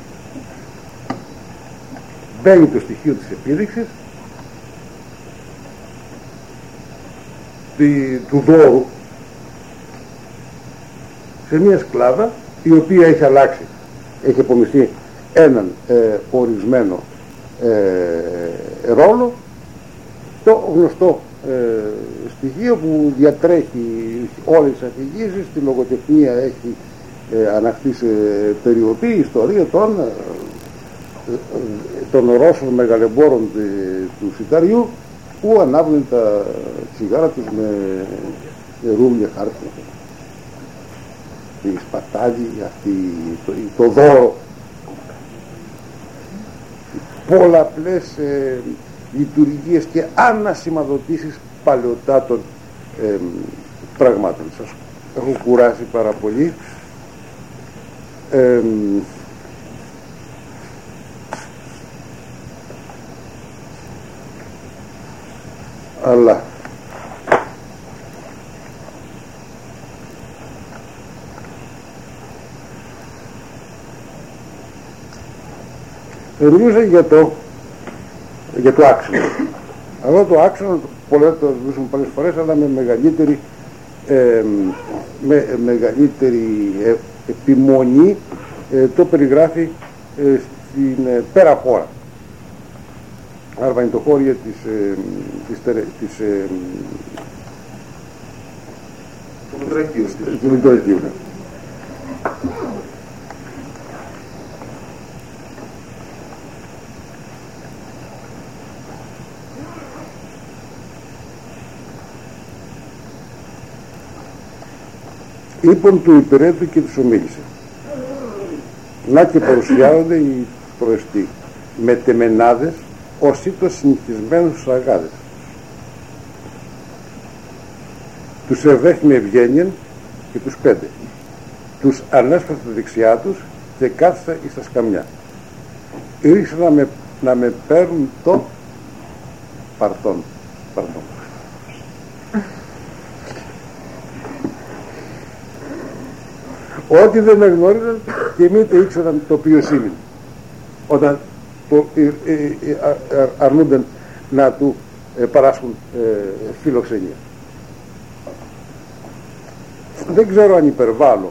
Μπαίνει το στοιχείο της επίδειξης του δώρου σε μία σκλάβα η οποία έχει αλλάξει, έχει απομειστεί έναν ορισμένο ρόλο, το γνωστό στοιχείο που διατρέχει όλες τις αφηγήσεις, τη λογοτεχνία έχει αναχθεί σε περιοπή, η ιστορία των Ρώσων μεγαλεμπόρων του Σιταριού που ανάβουν τα τσιγάρα τους με ρούβλια χάρτη. Η σπατάλη, το δώρο, πολλαπλές λειτουργίες και ανασημαδοτήσεις παλαιοτάτων πραγμάτων. Σας έχω κουράσει πάρα πολύ. Αλλά μιλούσα για το άξονα. Αυτό το άξονα πολλές το μιλούσαμε πολλές φορές, αλλά με μεγαλύτερη επιμονή το περιγράφει στην πέρα χώρα. Αρβανιτοχώρια του Μητρακίου. Είπον του υπηρέτου και τους ομίλησε. Να και παρουσιάζονται οι προεστοί με τεμενάδες ως ήτως συνηθισμένους στους αγάδες. Τους ευέχει με ευγένειαν και τους πέντε. Τους ανέσπασε τα δεξιά τους και κάθισα εις τα σκαμιά. Ήρξε να με παίρνουν το παρτόν. Ό,τι δεν εγνώριζαν και μήτε ήξεραν το οποίο σήμαινε όταν αρνούνταν να του παράσχουν φιλοξενία. Δεν ξέρω αν υπερβάλλω,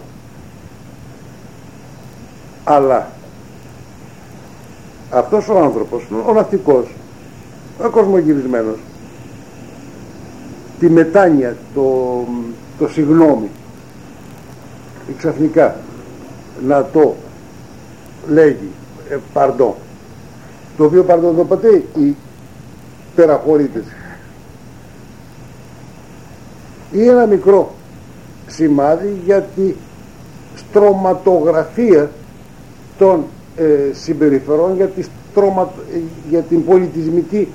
αλλά αυτός ο άνθρωπος, ο ναυτικός, ο κοσμογυρισμένος, τη μετάνοια, το συγγνώμη, ξαφνικά να το λέγει παρντό, το οποίο παρντό το πατεί οι περαχωρίτες, ή ένα μικρό σημάδι για τη στρωματογραφία των συμπεριφερών, για την πολιτισμική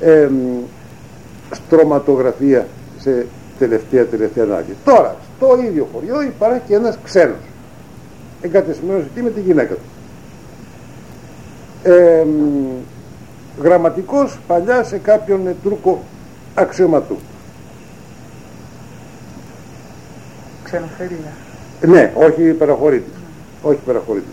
στρωματογραφία σε τελευταία ανάγκη. Τώρα στο ίδιο χωριό υπάρχει και ένας ξένος εγκατεστημένος εκεί με τη γυναίκα του, γραμματικός παλιά σε κάποιον Τούρκο αξιωματού. Ξενοφέλεια. Ναι, όχι παραχωρήτης. Όχι παραχωρήτης.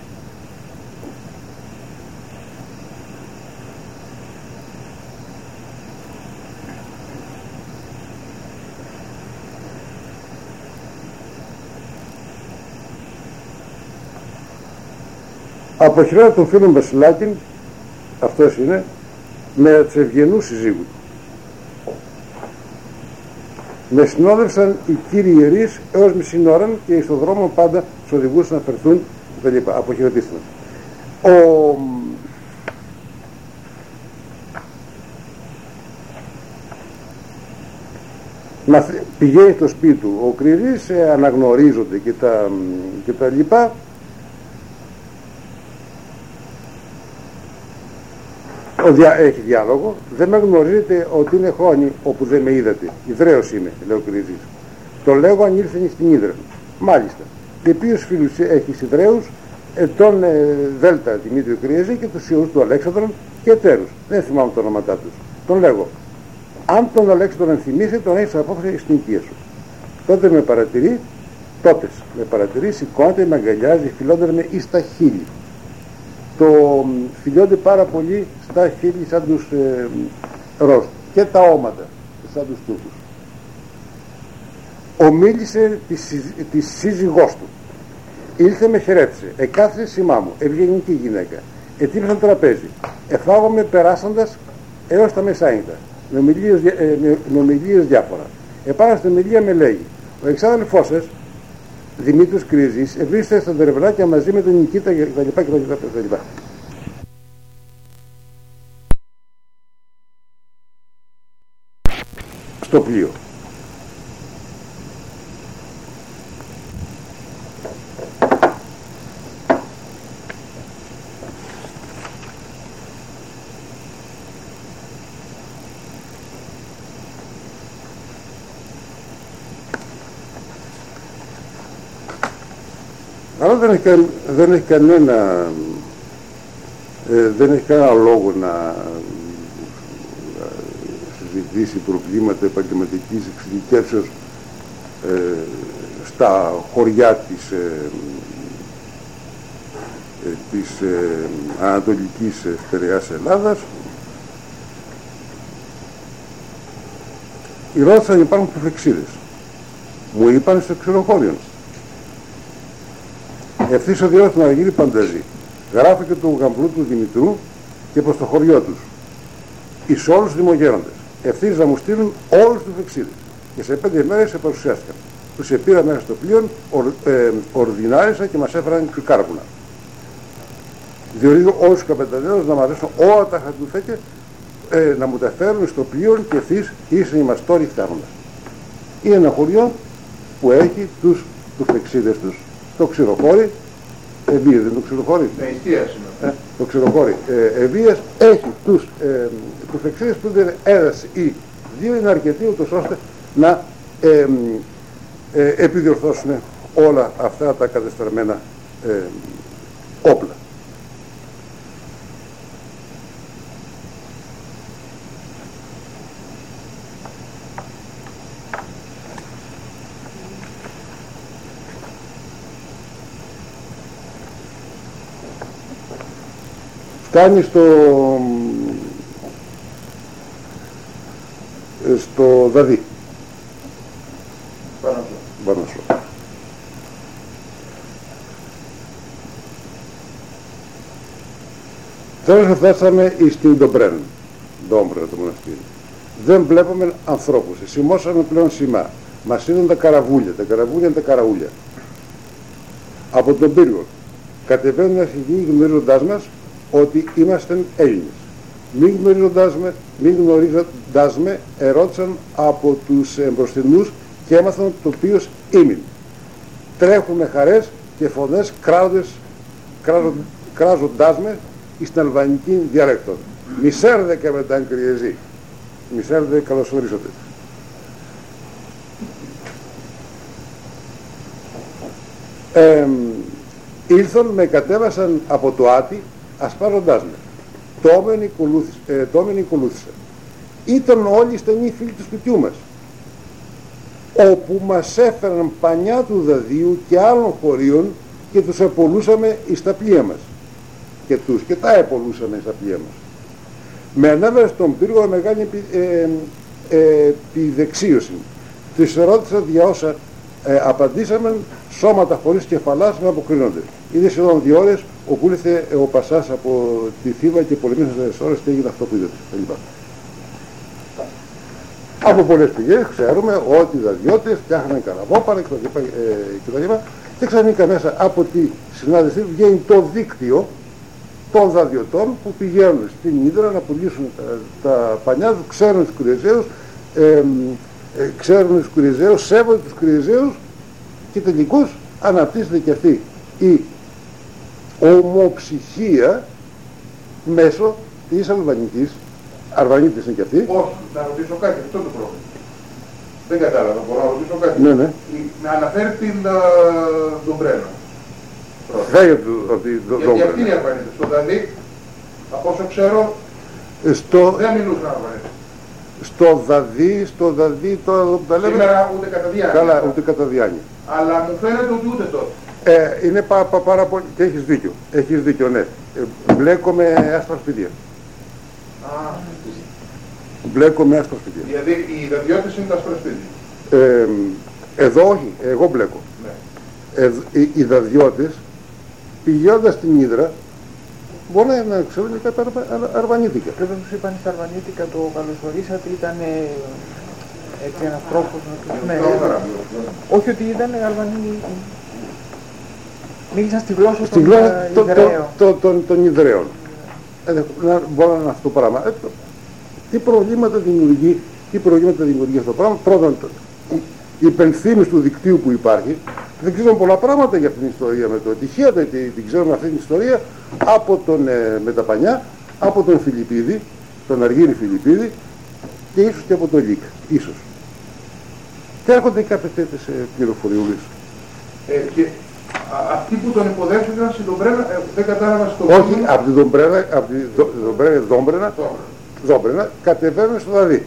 Αποχαιρέτα τον φίλον Βασιλάκην, αυτός είναι, με τους ευγενούς συζύγους. Με συνόδευσαν οι κύριοι ιερείς έως μισή ώρα και στον δρόμο πάντα τους οδηγούσαν να φερθούν κτλ. Αποχαιρετίστηκαν. Πηγαίνει στο σπίτι του ο Κρυρίς, αναγνωρίζονται και τα λοιπά. Έχει διάλογο. Δεν με γνωρίζετε ότι είναι χρόνοι όπου δεν με είδατε. Ιδραίος είμαι, λέει ο Κρυζής. Το λέγω αν ήρθεν στην Ίδρα. Μάλιστα. Και ποιους φίλους έχει Ιδραίους, τον Δέλτα Δημήτριο Κρυζή και τους ιούς του Αλέξανδρον και εταίρους. Δεν θυμάμαι τα ονόματά τους. Τον λέγω. Αν τον Αλέξανδρον θυμίσει, τον έχεις απόφαση στην οικία σου. Τότε με παρατηρεί, σηκώνεται, με αγκαλιάζει, φιλώνται με εις τα χείλη. Το φιλιώνται πάρα πολύ στα χείλη σαν τους Ρώσους και τα όματα σαν τους Τούρκους. Ομίλησε τη σύζυγός του, ήλθε με χαιρέτησε, εκάθισε σημά μου, ευγενική γυναίκα, ετοίμασαν τραπέζι, εφάγομαι περάσαντας έως τα μεσάνυχτα με ομιλίες διάφορα. Επάνω στην ομιλία με λέγει, ο εξάδελφός σας Δημήτρης Κρυζής βρίσκεται στα Τερβελάκια μαζί με τον Νικήτα κτλ. Στο πλοίο. Αλλά δεν έχει κανένα λόγο να συζητήσει προβλήματα επαγγελματικής εξειδικεύσεως στα χωριά της ανατολικής στερεάς Ελλάδας. Οι ρώτησαν υπάρχουν προφεξίδες. Μου είπαν στο ξενοχώριο. Ευθύς ο διόρος του Αργύρι Πανταζή. Γράφει και του γαμπλού του Δημητρού και προς το χωριό τους. Εις όλους τους δημογέροντες. Ευθύς να μου στείλουν όλους τους φεξίδες. Και σε 5 μέρες σε παρουσιάστηκαν. Τους επήρα μέσα στο πλοίο, ορδινάρισα και μας έφεραν κάρβουνα. Διορίζω όλους τους καπεταναίους να μ' όλα τα χαρτουφέκια να μου τα φέρουν στο πλοίο και ευθύς ήσαν οι μαστόροι φτάνοντας. Είναι ένα χωριό που έχει τους φεξίδες τους. Το Ξηροχώρι, Ευβίες, δεν το Ξηροχώρι. Το Ξηροχώρι Ευβίες έχει τους φεξίδες που είναι ένας ή δύο, είναι αρκετοί ούτως ώστε να επιδιορθώσουν όλα αυτά τα κατεστραμμένα όπλα. Φτάνει στο Δαδί. Βαρνασό. Τώρα φτάσαμε στην Ντομπρένα το μοναστήρι. Δεν βλέπουμε ανθρώπους. Σημώσαμε πλέον σημά. Μας είδαν τα καραβούλια. Τα καραβούλια είναι τα καραούλια. Από τον πύργο κατεβαίνουν αρχηγοί γνωρίζοντάς μας ότι είμαστε Έλληνες. Μην γνωρίζοντας με, ερώτησαν από τους μπροστινούς και έμαθαν το ποιος ήμουν. Τρέχουν με χαρές και φωνές κράζοντάς με στην αλβανική διαλέκτο. Μισέρδε και μετά κρυεζή. Μισέρδε, καλώς ορίσατε. Ήλθαν, με κατέβασαν από το Άτι ασπάζοντάς με. Τόμενοι ακολούθησαν. Ήταν όλοι στενοί φίλοι του σπιτιού μας, όπου μας έφεραν πανιά του Δαδίου και άλλων χωρίων και τους επολούσαμε εις τα πλοία μας. Και τα επολούσαμε εις τα πλοία μας. Με ανέβαλε στον πύργο μεγάλη επιδεξίωση. Τους ερώτησα για όσα απαντήσαμε, σώματα χωρίς κεφαλάς με αποκρίνονται. Είδε σχεδόν 2 ώρες όπου ήρθε ο Πασάς από τη Θήβα και πολεμήσαν 4 ώρες και έγινε αυτό που είδατε. Από πολλές πηγές ξέρουμε ότι οι δαδιώτες φτιάχνανε καραβόπαρα κτλ. Και ξαφνικά μέσα από τη συνάντηση βγαίνει το δίκτυο των δαδιωτών που πηγαίνουν στην Ύδρα να πουλήσουν τα πανιά τους, ξέρουν τους Κουριζαίους, σέβονται τους Κουριζαίους και τελικώς αναπτύσσεται και αυτή η ομοψυχία μέσω της αλβανικής. Αρβανίτης είναι και αυτή. Όχι, να ρωτήσω κάτι, αυτό το πρόβλημα. Δεν κατάλαβα, μπορώ να ρωτήσω κάτι. Ναι. Με αναφέρει την Ντομπρένα. Φάγε από την Ντομπρένα. Γιατί αυτοί είναι Αρβανίτες. Στο Δαδί, από όσο ξέρω, δεν μιλούσαν Αρβανίτες. Στο Δαδί τώρα εδώ που τα λέμε. Σήμερα ούτε κατά διάνοια. Καλά, ούτε κατά διάνοια. Αλλά μου φαίνεται ότι ούτε τότε. Είναι πάρα πολύ. Και έχεις δίκιο. Έχεις δίκιο, ναι. Μπλέκω με άσπρα σπίτια. Μπλέκω με άσπρα σπίτια. Δηλαδή οι δαδιώτες είναι τα άσπρα σπίτια. Εδώ όχι, εγώ μπλέκω. Ναι. Οι δαδιώτες πηγαίνοντας στην Ύδρα μπορεί να ξέρουν και κάποια αρβανίτικα. Πρέπει να τους είπαν στα αρβανίτικα το καλωσορίσατε, ήταν έτσι ένας τρόπος να τους πούμε. Όχι ότι ήταν αρβανοί. Μίλησαν στη γλώσσα των Ιδραίων. Μπορεί να είναι αυτό το πράγμα. Τι προβλήματα δημιουργεί αυτό το πράγμα. Πρώτον, η υπενθύμηση του δικτύου που υπάρχει. Δεν ξέρουμε πολλά πράγματα για αυτήν την ιστορία με το τυχαία, την ξέρουμε αυτή την ιστορία από τον Μεταπανιά, από τον Φιλιππίδη, τον Αργύρη Φιλιππίδη και ίσως και από τον Λίκ. Ίσως. Και έρχονται κάποιες τέτοιες πληροφοριούλες. Και αυτοί που τον υποδέχθηκαν στην Ντομπρένα, δεν κατάλαβα στο όχι, από την Ντομπρένα κατεβαίνουν στο Δαδί.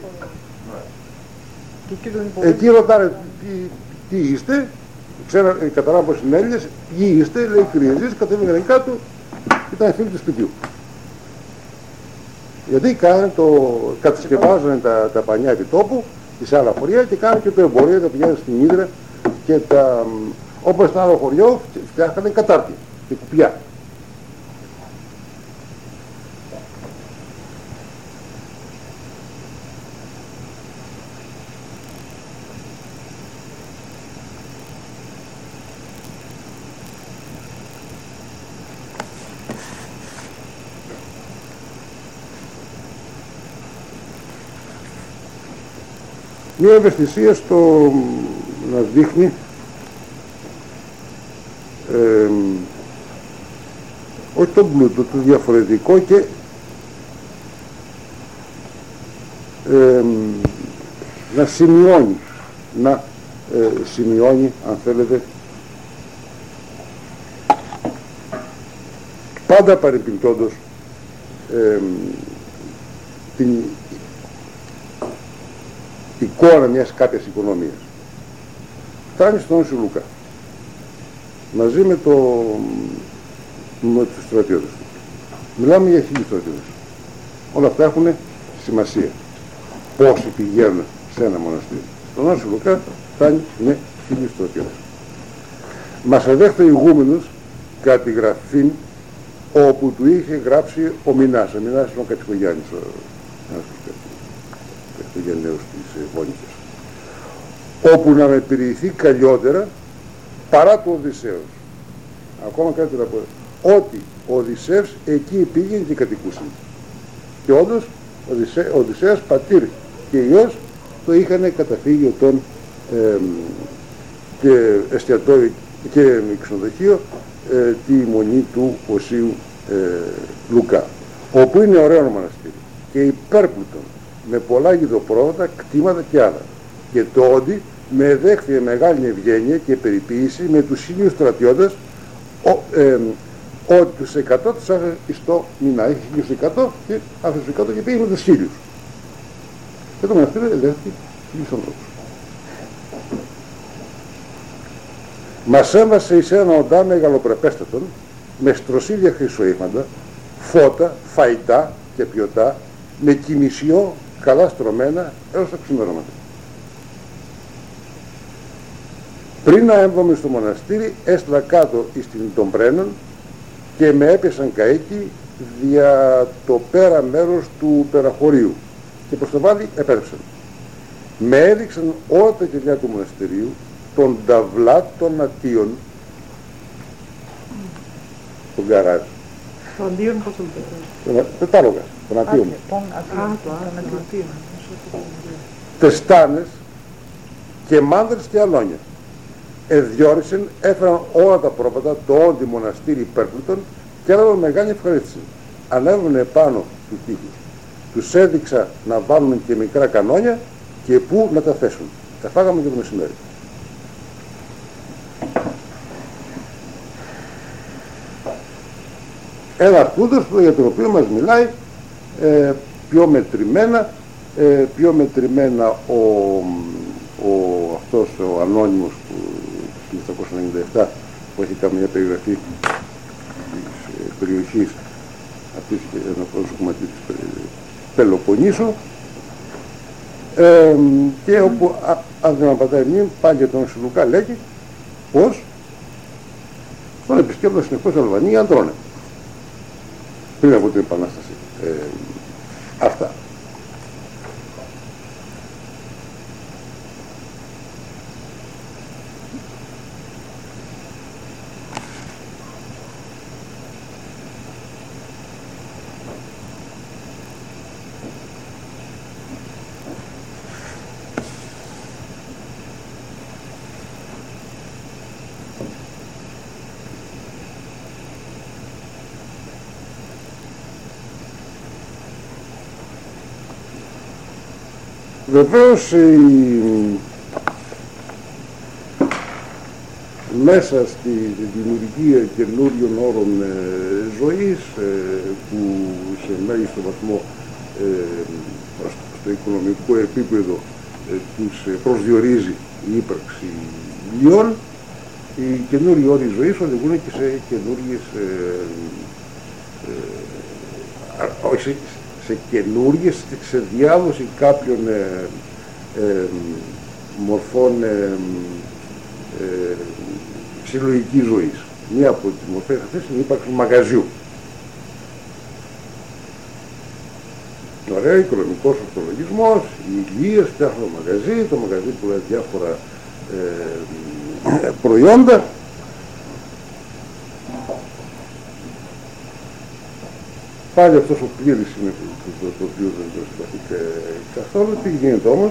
Εκεί ρωτάνε τι είστε, καταλάβω πως είναι Έλληνες, ποιοι είστε, λέει Κυριαζής, κατέβαιναν κάτω, ήταν φίλοι του σπιτιού. Γιατί κατασκευάζανε τα πανιά επί τόπου, τις άλλα φορεία και κάνανε και το εμπορίο, τα πηγαίνουν στην Ύδρα και Όπως στο άλλο χωριό φτιάχνανε κατάρτι και κουπιά. Μια ευαισθησία στο να δείχνει όχι το πλούτο, το διαφορετικό και να σημειώνει, σημειώνει αν θέλετε πάντα παρεμπιπτόντως την εικόνα μιας κάποιας οικονομίας. Φτάνει στον Όσιο Λουκά μαζί με τους στρατιώτες του. Μιλάμε για 1000 στρατιώτες. Όλα αυτά έχουν σημασία. Πόσοι πηγαίνουν σε ένα μοναστήρι. Στον Όσιο Λουκά φτάνει με 1000 στρατιώτες. Μας εδέχεται ο ηγούμενος κατά τη γραφή όπου του είχε γράψει ο Μινάς. Ο Μινάς είναι ο Κατσικογιάννης, ο γενναίος της Βόνικης, όπου να με περιηθεί καλλιότερα παρά του Οδυσσέως. Ακόμα κάτι να πω, ότι ο Οδυσσέος εκεί πήγαινε και κατοικούσε. Και όντως ο Οδυσσέας πατήρ και υιός το είχαν καταφύγιο των και εστιατόριο και ξενοδοχείο τη μονή του Οσίου Λουκά, όπου είναι ωραίο μοναστήρι και υπέρπλουτον με πολλά γηδοπρόβατα, κτήματα και άλλα. Και τότε με δέχθηκε μεγάλη ευγένεια και περιποίηση με τους 1000 στρατιώτες, ότι τους 100 τους άφησε στο Μινά. Είχε 1100 και άφησε τους 100 και πήγε με τους 1000. Και το μοναστήρι δέχθηκε 1000 ανθρώπους. Μας έμβασε εις ένα οντά μεγαλοπρεπέστατον, με στροσίλια χρυσοήφαντα, φώτα, φαϊτά και πιωτά, με κοιμησιό καλά στρωμένα έως τα ξημερώματα. Πριν να έμβομαι στο μοναστήρι, έστειλα κάτω εις την των Πρένων και με έπιασαν καίκι δια το πέρα μέρος του περαχωρίου και προς το βάλει επέδεψαν. Με έδειξαν όλα τα κελιά του μοναστηρίου, των ταυλά των ατίων, τον γκαράζ. Των αντίον πώς το λέτε? Τετάλογα, των ατίων. Των αντίον. Τεστάνες και μάνδρες και αλόνια. Εδιόρισαν, έφεραν όλα τα πρόβατα, το όντι μοναστήρι υπέρπλουτον και έλαβαν μεγάλη ευχαρίστηση. Ανέβαινε επάνω του τείχους. Τους έδειξα να βάλουν και μικρά κανόνια και πού να τα θέσουν. Τα φάγαμε και το μεσημέρι. Ένα κούδος για τον οποίο μας μιλάει πιο μετρημένα αυτός ο ανώνυμος που το 1997 που έχει κάνει μια περιγραφή της περιοχής αυτής ένα πρόσωπο της Πελοποννήσου και όπου αν δεν απαντάει μνήμη πάλι για τον Όσιο Λουκά λέγει πως τον επισκέπτονταν συνεχώς Αλβανία αντρώνε πριν από την Επανάσταση. Αυτά. Βεβαίως μέσα στη δημιουργία καινούριων όρων ζωής που σε μέγιστο βαθμό στο οικονομικό επίπεδο τους προσδιορίζει η ύπαρξη λιών, οι καινούριοι όροι ζωής οδηγούν και σε καινούριες σε καινούργιες, σε διάδοση κάποιων συλλογικής ζωής. Μία από τις μορφές αυτές είναι η ύπαρξη μαγαζιού. Ωραία, οικονομικός ορθολογισμός, οι ηλίες φτιάχνουν μαγαζί, το μαγαζί πουλάει διάφορα προϊόντα. Πάλι αυτός ο πλήρης είναι το οποίο δεν το συμπαθείτε καθόλου. Τι γίνεται όμως?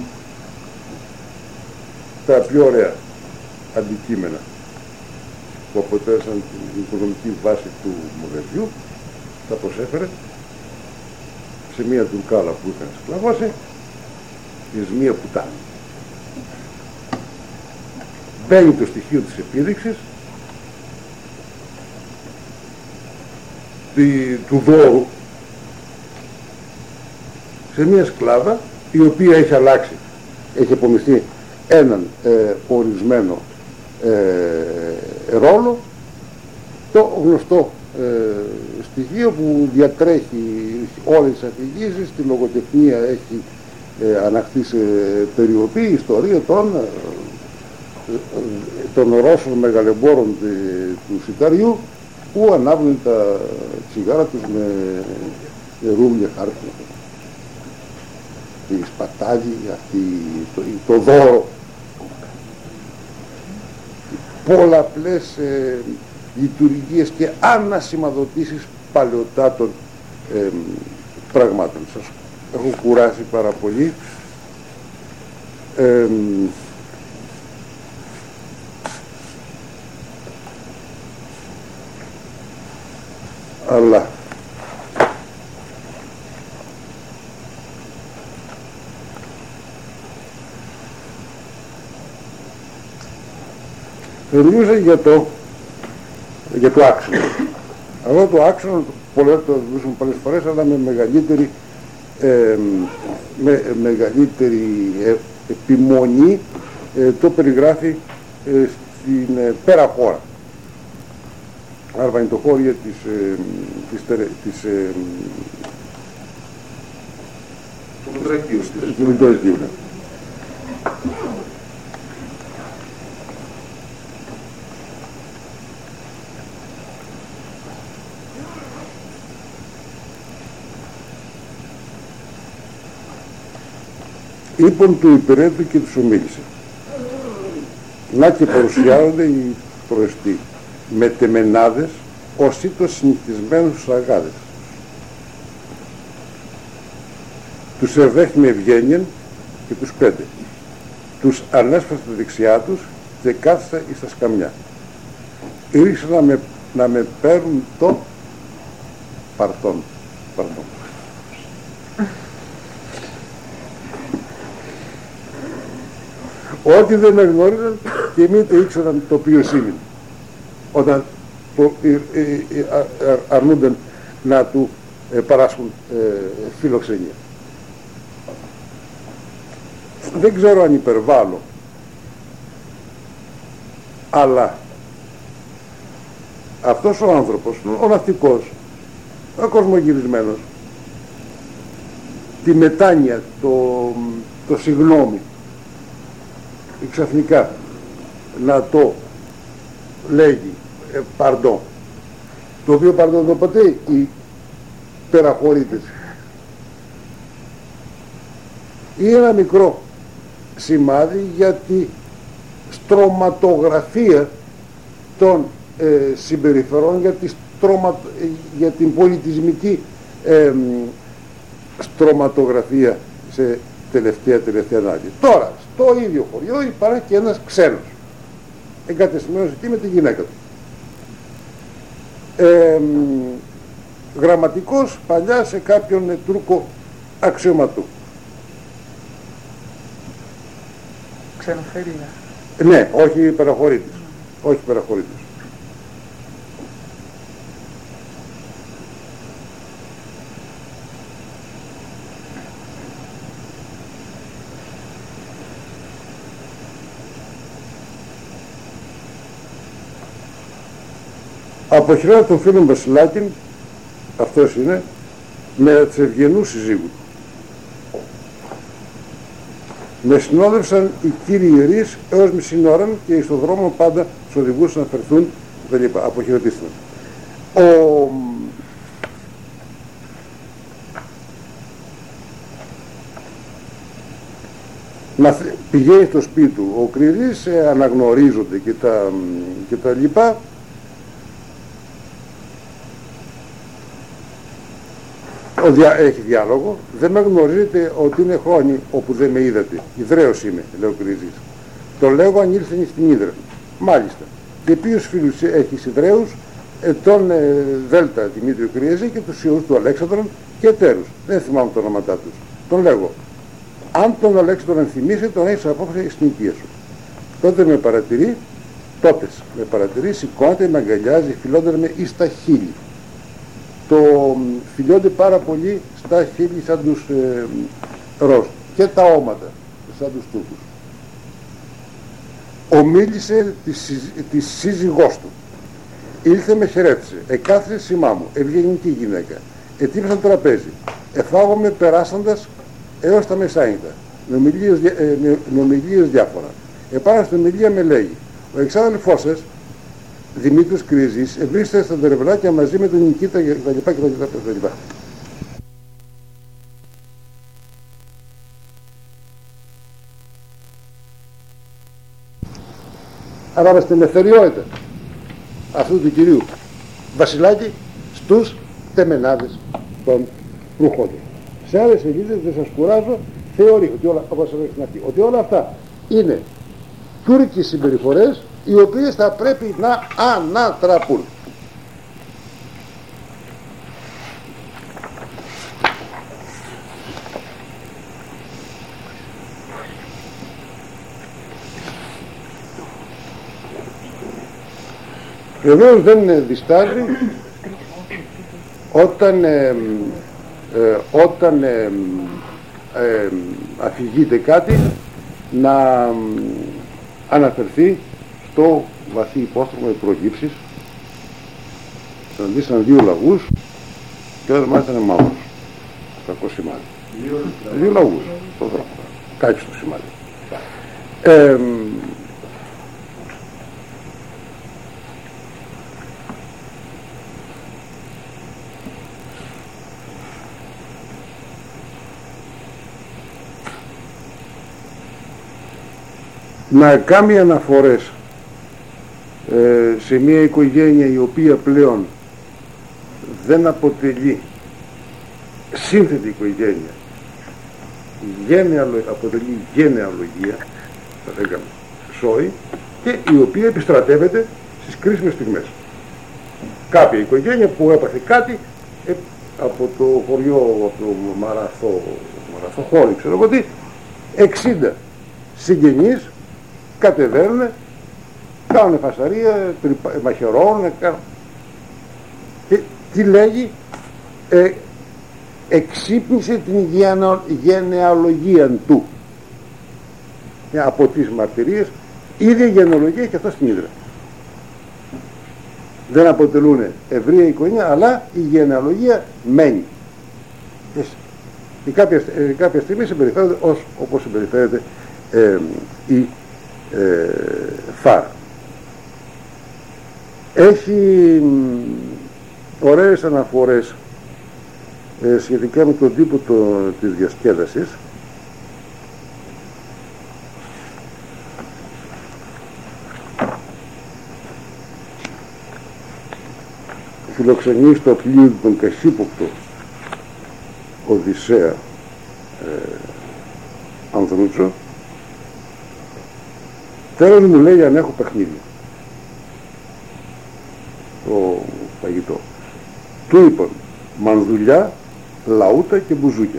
Τα πιο ωραία αντικείμενα που αποτέλεσαν την οικονομική βάση του μαγαζιού τα προσέφερε σε μία τουρκάλα που είχαν σκλαβώσει εις μία πουτάνη. Μπαίνει το στοιχείο της επίδειξης του δώρου σε μία σκλάβα η οποία έχει αλλάξει, έχει απομειστεί έναν ορισμένο ρόλο, το γνωστό στοιχείο που διατρέχει όλες τις αφηγήσεις, τη λογοτεχνία έχει αναχθεί σε περιοπή, η ιστορία των Ρώσων μεγαλεμπόρων του Σιταριού που ανάβουν τα τσιγάρα τους με ρούβλια χάρτινα. Η σπατάλη, το δώρο, πολλαπλές λειτουργίες και ανασημαδοτήσεις παλαιοτάτων πραγμάτων. Σας έχω κουράσει πάρα πολύ. Αλλά μιλούσα για το άξονα. Αυτό το άξονα το μιλούσαμε πολλές φορές, αλλά με μεγαλύτερη επιμονή το περιγράφει στην πέρα χώρα. Αρβανιτοχώρια του Μητρακίου. Είπων του υπηρέτου και τους ομίλησε. Να και παρουσιάζονται οι προεστοί με τεμενάδες ως ήτως συνηθισμένους στους αγάδες. Τους ευδέχει με ευγένειεν και τους πέντε. Τους ανέσφασε τα δεξιά τους και κάθισα εις τα σκαμιά. Ήρξε να με παίρνουν το παρτόν. Ό,τι δεν εγνώριζαν και μη το ήξεραν το οποίο σήμαινε όταν αρνούνταν να του παράσχουν φιλοξενία. Δεν ξέρω αν υπερβάλλω, αλλά αυτός ο άνθρωπος, ο ναυτικός, ο κοσμογυρισμένος, τη μετάνοια, το συγγνώμη, ξαφνικά να το λέγει παρντό, το οποίο παρντό το ποτέ οι περαχωρίτες, είναι ένα μικρό σημάδι για τη στρωματογραφία των συμπεριφερών, για την πολιτισμική στρωματογραφία σε τελευταία ανάγκη. Τώρα, στο ίδιο χωριό υπάρχει και ένας ξένος εγκατεστημένος εκεί με τη γυναίκα του, γραμματικός παλιά σε κάποιον Τούρκο αξιωματού. Ξενοφέρεια. Ναι, όχι παραχωρήτης. Όχι παραχωρήτης. Αποχαιρέτα τον φίλον Βασιλάκην, αυτός είναι, με τις ευγενούς συζύγου. Με συνόδευσαν οι κύριοι ιερείς έως μισήν ώραν και στον δρόμο πάντα τους οδηγούς να φερθούν κτλ. Αποχαιρετίστηκαν. Πηγαίνει στο σπίτι του ο Κρυζής, αναγνωρίζονται και τα λοιπά. Έχει διάλογο, δεν με γνωρίζετε ότι είναι χρόνοι όπου δεν με είδατε. Ιδραίος είμαι, λέει ο Κρυζής. Το λέγω αν ήλθεν στην Ύδρα. Μάλιστα. Και ποιους φίλους έχει Ιδραίους, τον Δέλτα Δημήτριο Κρυζή και τους ιούς του Αλέξανδρον και εταίρους. Δεν θυμάμαι τα ονόματά τους. Τον λέγω. Αν τον Αλέξανδρο ενθυμίσει, τον έχεις απόψε στην οικία σου. Τότε με παρατηρεί, σηκώνεται, με αγκαλιάζει, φιλώνται με εις τα χείλη. Το φιλιώνται πάρα πολύ στα χείλη σαν τους Ρώσους και τα όματα σαν τους Τούρκους. Ομίλησε τη σύζυγός του. Ήλθε με χαιρέτησε, εκάθισε σημά μου, ευγενική γυναίκα. Ετοίμασαν τραπέζι. Εφάγομαι περάσαντας έως τα μεσάνυχτα. Με ομιλίες διάφορα. Επάνω στην ομιλία με λέγει: ο εξάδελφός σας, Δημήτρης Κρυζής, βρίσκεται στα Τερεβράκια μαζί με τον Νικήτα κτλ. Άρα στην ελευθεριότητα αυτού του κυρίου Βασιλάκη στους τεμενάδες των Ρουχόντων. Σε άλλες σελίδες, δεν σας κουράζω, θεωρεί ότι όλα, όπως έλεγα στην αρχή, ότι όλα αυτά είναι τουρκικές συμπεριφορές οι οποίες θα πρέπει να ανατραπούν. Βεβαίως δεν διστάζει όταν αφηγείται κάτι να αναφερθεί στο βαθύ υπόστρωμα προγύψης. Συναντήσαν δύο λαγούς και όταν μάλιστα είναι μαύρος, κακό σημάδι. Δύο λαγούς στον δρόμο, κάτσε το σημάδι. Να κάνει αναφορές σε μια οικογένεια η οποία πλέον δεν αποτελεί σύνθετη οικογένεια, αποτελεί γενεαλογία, θα λέγαμε σόι, και η οποία επιστρατεύεται στις κρίσιμες στιγμές. Κάποια οικογένεια που έπαθε κάτι από το χωριό, από το Μαραθοχώρι, ξέρω εγώ τι, 60 συγγενείς κατεβαίνουν, κάνουν φασαρία, μαχαιρώνουν, τι λέγει, εξύπνησε την γενεαλογία του. Από τις μαρτυρίες, ίδια γενεαλογία και αυτά στην Ύδρα. Δεν αποτελούν ευρεία οικογένεια, αλλά η γενεαλογία μένει. Και κάποια στιγμή συμπεριφέρονται όπως συμπεριφέρεται η Φάρ. Έχει ωραίες αναφορές σχετικά με τον τύπο της διασκέδασης. Φιλοξενεί στο πλοίο τον καχύποπτο Οδυσσέα Ανδρούτσο. Τέλος μου λέει αν έχω παιχνίδι το φαγητό. Του είπαν μανδουλιά, λαούτα και μπουζούκια.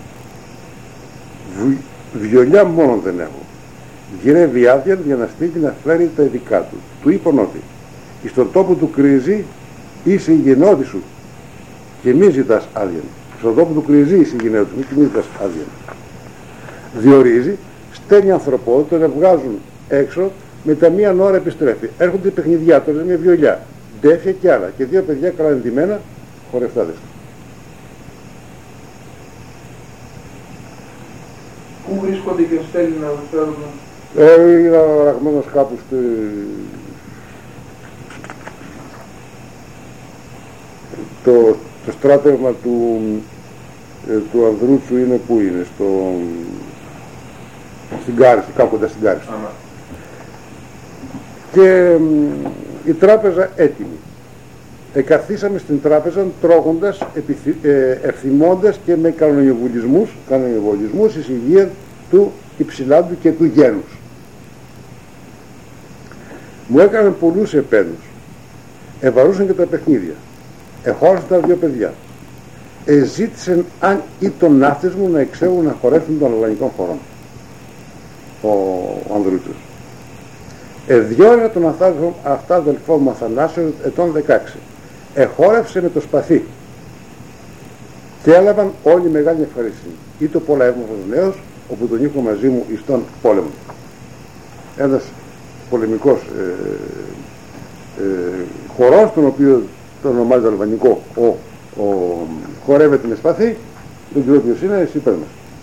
Βιολιά μόνο δεν έχω. Γυρεύει άδεια για να στείλει να φέρει τα ειδικά του. Του είπαν ότι στον τόπο του Κρυζή είσαι η γενναιώτη σου και μη ζητάς άδεια. Στον τόπο του Κρυζή είσαι η γενναιώτη σου και μη ζητάς άδεια. Διορίζει, στέλνει ανθρωπό, τον βγάζουν έξω, μετά μία ώρα επιστρέφει. Έρχονται οι παιχνιδιά τώρα με βιολιά, ντέφια και άλλα και δύο παιδιά καλά ενδυμένα χορευτάδες. Πού βρίσκονται και στέλνει να τους φέρουν? Είναι αραγμένος κάπου το στράτευμα του Ανδρούτσου είναι που είναι, στην Κάριση, κάπου κοντά στην Κάριση. Και η τράπεζα έτοιμη. Εκαθίσαμε στην τράπεζα τρώγοντας, ευθυμώντας και με κανονιοβολισμούς εις υγεία του υψηλάντου και του γένους. Μου έκαναν πολλούς επένους, ευαρούσαν και τα παιχνίδια, εχώρασαν τα δύο παιδιά, ζήτησαν αν ή τον ναύτες μου να εξέλθουν να χορεύουν των ελληνικών χωρών. Ο Ανδρούτσος διόρυγα τον αυτάδελφό μου Αθανάσιο ετών 16, εχόρευσε με το σπαθί και έλαβαν όλοι μεγάλη ευχαρίστηση, ή το πολέμος νέος, όπου τον είχα μαζί μου εις τον πόλεμο. Ένας πολεμικός χορός, τον οποίο τον ονομάζει αλβανικό, χορεύεται με σπαθί, δεν ξέρω ποιος είναι, εσύ πες μας.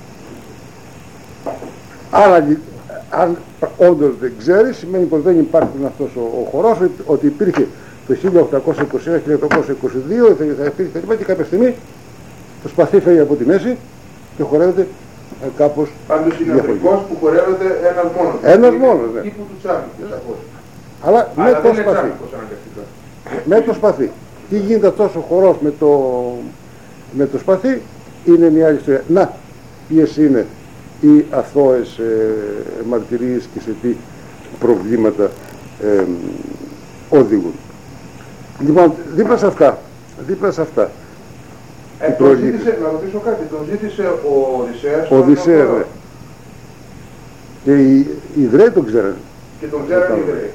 Αν όντως δεν ξέρει, σημαίνει πως δεν υπάρχει αυτός ο χορός, ότι υπήρχε το 1821-1822, θα υπήρχε και κάποια στιγμή το σπαθί φεύγει από τη μέση και χορεύεται κάπως. Πάντως είναι Αφρικός που χορεύεται ένας μόνος. Ένας μόνος, ναι. Τύπου του Τσάμι, αλλά με το σπαθί. Με το σπαθί. Τι γίνεται αυτός ο χορός με το σπαθί, είναι μια άλλη ιστορία. Να, ποιες είναι οι αθώες μαρτυρίες και σε τι προβλήματα οδηγούν. Λοιπόν, δίπλα σε αυτά τον ζήτησε, να ρωτήσω κάτι, τον ζήτησε ο Οδυσσέας. Ο Οδυσσέας, ναι. Και οι Ιδραίοι τον ξέρανε. Και τον ξέρανε οι Ιδραίοι.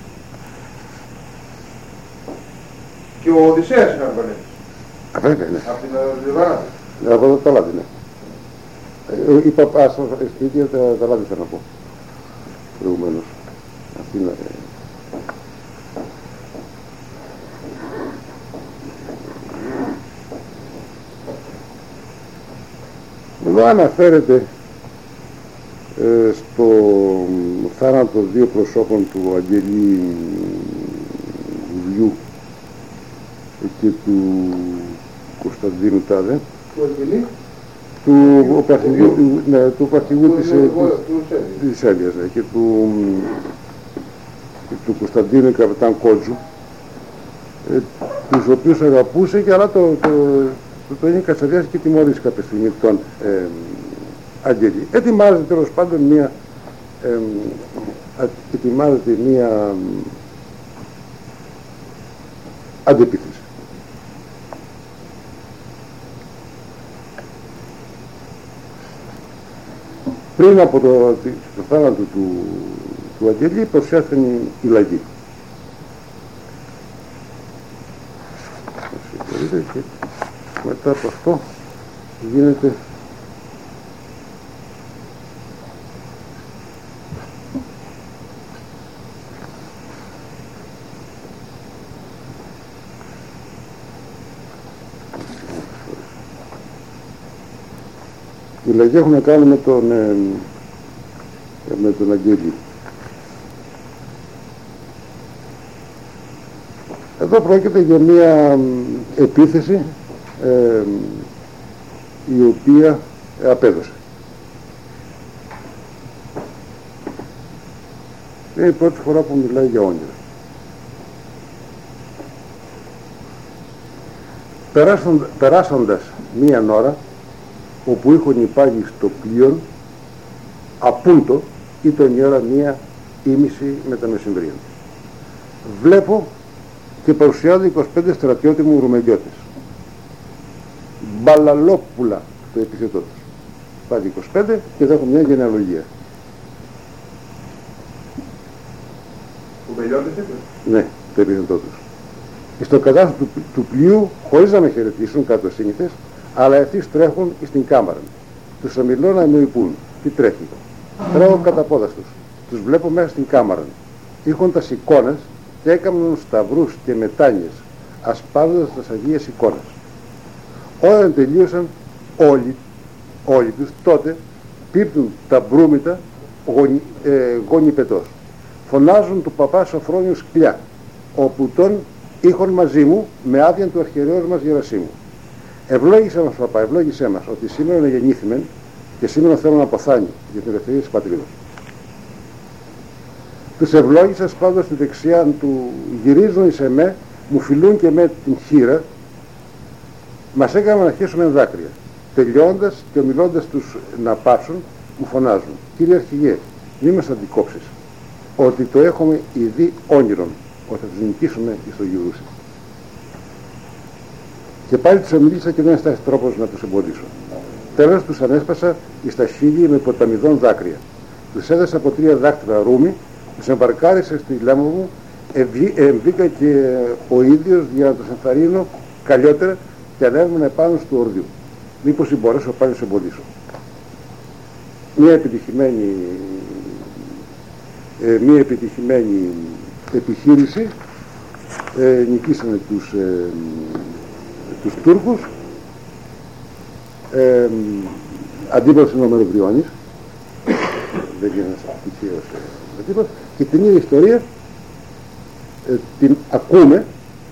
Και ο Οδυσσέας είναι Αλβανίτης. Βέβαια, ναι. Από την Λιβανά. Από το Ταλάντι, ναι. Είπα, στην ίδια Ταλάντι θα να πω προηγουμένως. Αυτή είναι. Εδώ αναφέρεται στο θάνατο δύο προσώπων του Αγγελή Βιβλιού και του Κωνσταντίνου Τάδε, του αρχηγού της Έλλειας, και του Κωνσταντίνου καπετάν Κότζου, τους οποίους αγαπούσε, και αλλά το είχε κατσαδιάσει και τιμωρήσει κάποια στιγμή τον Αγγελή. Ετοιμάζεται τέλος πάντων μία αντεπίθεση. Πριν από το θάνατο του Αγγελή παρουσιάστηκαν οι λαγοί. Και μετά από αυτό γίνεται οι λαγοί έχουν να κάνουν με τον Αγγέλη. Εδώ πρόκειται για μια επίθεση η οποία απέδωσε. Είναι η πρώτη φορά που μιλάει για όνειρα. Περάσοντας μίαν ώρα, όπου είχον υπάγει στο πλοίο απούντο, ήταν η ώρα 1:30 μετά μεσημβρία. Βλέπω και παρουσιάζονται 25 στρατιώτε μου Ρουμελιώτες. Μπαλαλόπουλα το επιθετό τους. Πάει 25 και εδώ έχω μια γενεαλογία. Ρουμελιώτες είπε. Ναι, το επιθετό τους. Στο κατάστατο του πλοίου, χωρίς να με χαιρετήσουν κάτω σύνηθες, αλλά ευθύς τρέχουν στην κάμαρα. Τους ομιλώ να μου υπούν. Τι τρέχει. Τρέχω κατά πόδας τους. Τους βλέπω μέσα στην κάμαρα. Είχοντας εικόνες και έκαναν σταυρούς και μετάνιες, ασπάζοντας τις Αγίες εικόνες. Όταν τελείωσαν όλοι τους, τότε πίπτουν τα μπρούμητα γονιπετός. Φωνάζουν του παπά Σοφρόνιου σκλιά, όπου τον ήχον μαζί μου με άδεια του αρχιερέως μας Γερασίμου. Ευλόγησέ μας, παπά, ευλόγησέ μας, ότι σήμερα γεννήθημεν και σήμερα θέλω να αποθάνει για την ελευθερία της πατρίδας. Τους ευλόγησα σπάντως στη δεξιά του, γυρίζουν εις εμέ, μου φιλούν και με την χείρα, μας έκαναν να αρχίσουμε δάκρυα. Τελειώντας και ομιλώντας τους να πάψουν, μου φωνάζουν: Κύριε Αρχηγέ, μη μας αντικόψεις, ότι το έχουμε ήδη όνειρον, ότι θα τους νικήσουμε εις το Γυρούσι. Και πάλι τους ομιλήσα και δεν έστασε τρόπος να τους εμποδίσω. Τέλος τους ανέσπασα εις τα χείλη με ποταμιδών δάκρυα. Τους έδωσα από 3 δάκτυλα ρούμι, τους εμπαρκάρισα στη λέμμα μου, εμβήκα και ο ίδιος για να τους ενθαρρύνω καλλιότερα και ανέβαιναν επάνω του ορδιού. Μήπως μπορέσω πάλι να τους εμποδίσω. Μια επιτυχημένη επιχείρηση, νικήσανε τους Τούρκους, αντίπαλος είναι ο Μεροβριώνης, δεν είναι ένας τυχαίος αντίπαλος, και την ίδια ιστορία την ακούμε,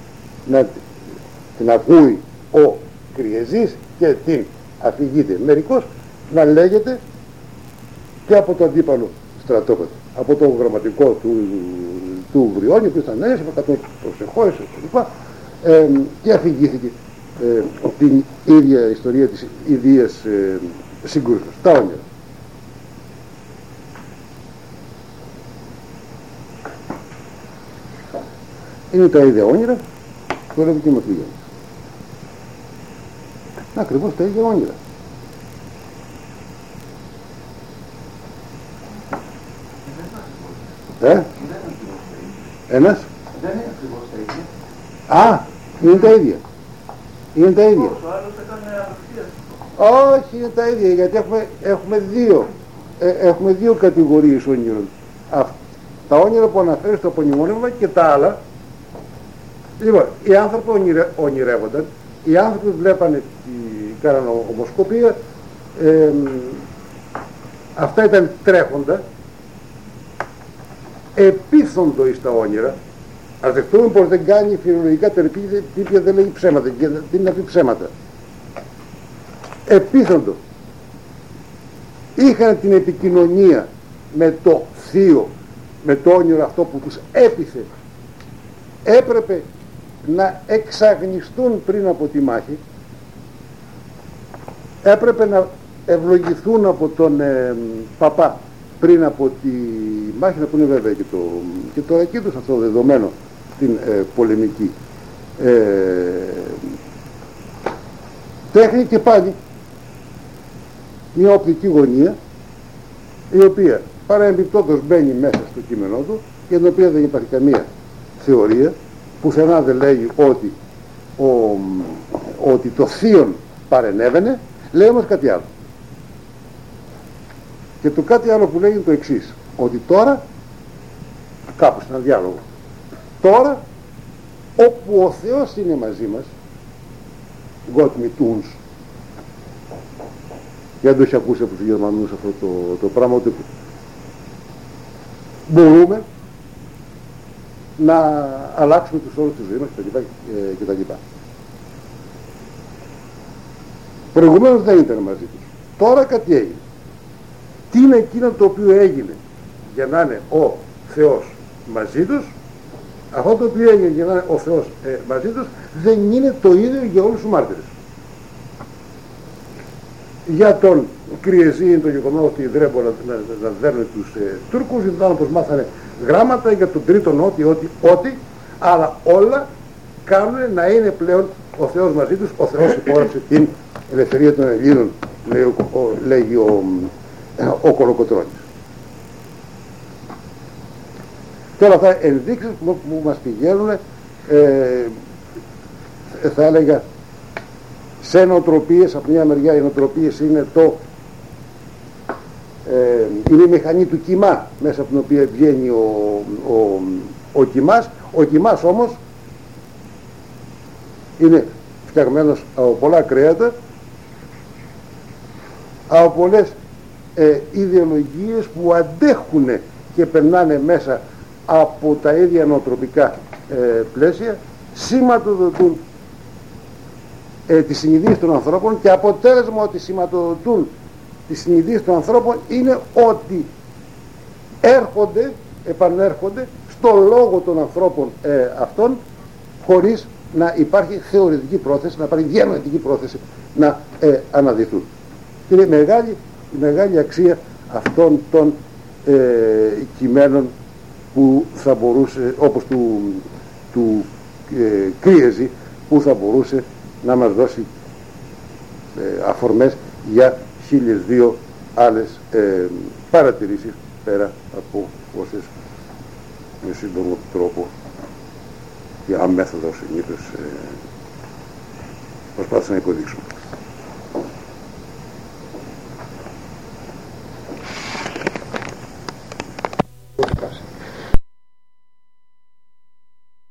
την ακούει ο Κριεζής και την αφηγείται μερικώς να λέγεται και από το αντίπαλο στρατόπεδο, από το γραμματικό του Βριώνη, που ήταν νέος, από 100 προσεχώρες κλπ. Και αφηγήθηκε την ίδια ιστορία της ιδίας σύγκρουσης, τα όνειρα. Είναι τα ίδια όνειρα που έλεγε και ο Μαθηγιώνης. Ακριβώς τα ίδια όνειρα. Ένας. Δεν είναι ακριβώς τα ίδια. Α, είναι τα ίδια. Είναι τα ίδια. Ο άλλος έκανε απευθείας. Όχι, είναι τα ίδια, γιατί έχουμε δύο κατηγορίες όνειρων. Τα όνειρα που αναφέρει στο απονημόνευμα και τα άλλα. Λοιπόν, οι άνθρωποι ονειρεύονταν, οι άνθρωποι βλέπανε, κάνανε ομοσκοπία, αυτά ήταν τρέχοντα, επίθοντο εις τα όνειρα. Ας δεχτούμε πως δεν κάνει φιλολογικά τερπίδια, δεν λέει ψέματα και δεν είναι να πει ψέματα. Επίθοντο. Είχαν την επικοινωνία με το θείο, με το όνειρο αυτό που τους έπιθε. Έπρεπε να εξαγνιστούν πριν από τη μάχη, έπρεπε να ευλογηθούν από τον παπά πριν από τη μάχη, να πούνε βέβαια και το εκεί τους αυτό δεδομένο την πολεμική τέχνη, και πάλι μια οπτική γωνία η οποία παραεμπιπτόντως μπαίνει μέσα στο κείμενό του, για την οποία δεν υπάρχει καμία θεωρία, πουθενά δεν λέγει ότι το θείον παρενέβαινε, λέει όμως κάτι άλλο. Και το κάτι άλλο που λέει είναι το εξής, ότι τώρα, κάπου σε ένα διάλογο, τώρα όπου ο Θεός είναι μαζί μας, Gott mit uns, δεν το έχει ακούσει από τους Γερμανούς αυτό το πράγμα, ότι μπορούμε να αλλάξουμε τους όρους της ζωής μας κτλ. Προηγουμένως δεν ήταν μαζί τους. Τώρα κάτι έγινε. Τι είναι εκείνο το οποίο έγινε για να είναι ο Θεός μαζί τους? Αυτό το οποίο έγινε για να είναι ο Θεός μαζί τους δεν είναι το ίδιο για όλους τους μάρτυρες. Για τον Κριεζή είναι το γεγονός ότι δεν μπορούν να δέρνουν τους Τούρκους, ήταν πως μάθανε γράμματα, για τον τρίτον ότι, αλλά όλα κάνουν να είναι πλέον ο Θεός μαζί τους. Ο Θεός υπόγραψε την ελευθερία των Ελλήνων, λέγει ο Κολοκοτρώνης. Και όλα αυτά ενδείξεις που μας πηγαίνουν, θα έλεγα, σε νοοτροπίες. Από μια μεριά οι νοοτροπίες είναι είναι η μηχανή του κύμα, μέσα από την οποία βγαίνει ο κυμάς. Ο κυμάς όμως είναι φτιαγμένος από πολλά κρέατα, από πολλές ιδεολογίες που αντέχουν και περνάνε μέσα από τα ίδια νοοτροπικά πλαίσια σηματοδοτούν τις συνειδήσεις των ανθρώπων, και αποτέλεσμα ότι σηματοδοτούν τις συνειδήσεις των ανθρώπων είναι ότι επανέρχονται στο λόγο των ανθρώπων αυτών, χωρίς να υπάρχει θεωρητική πρόθεση, να υπάρχει διανοητική πρόθεση να αναδειθούν. Και είναι η μεγάλη αξία αυτών των κειμένων που θα μπορούσε, όπως του Κρίεζη, που θα μπορούσε να μας δώσει αφορμές για 1002 άλλες παρατηρήσεις, πέρα από όσες με σύντομο τρόπο και αμέθοδο συνήθως προσπάθησα να υποδείξουμε.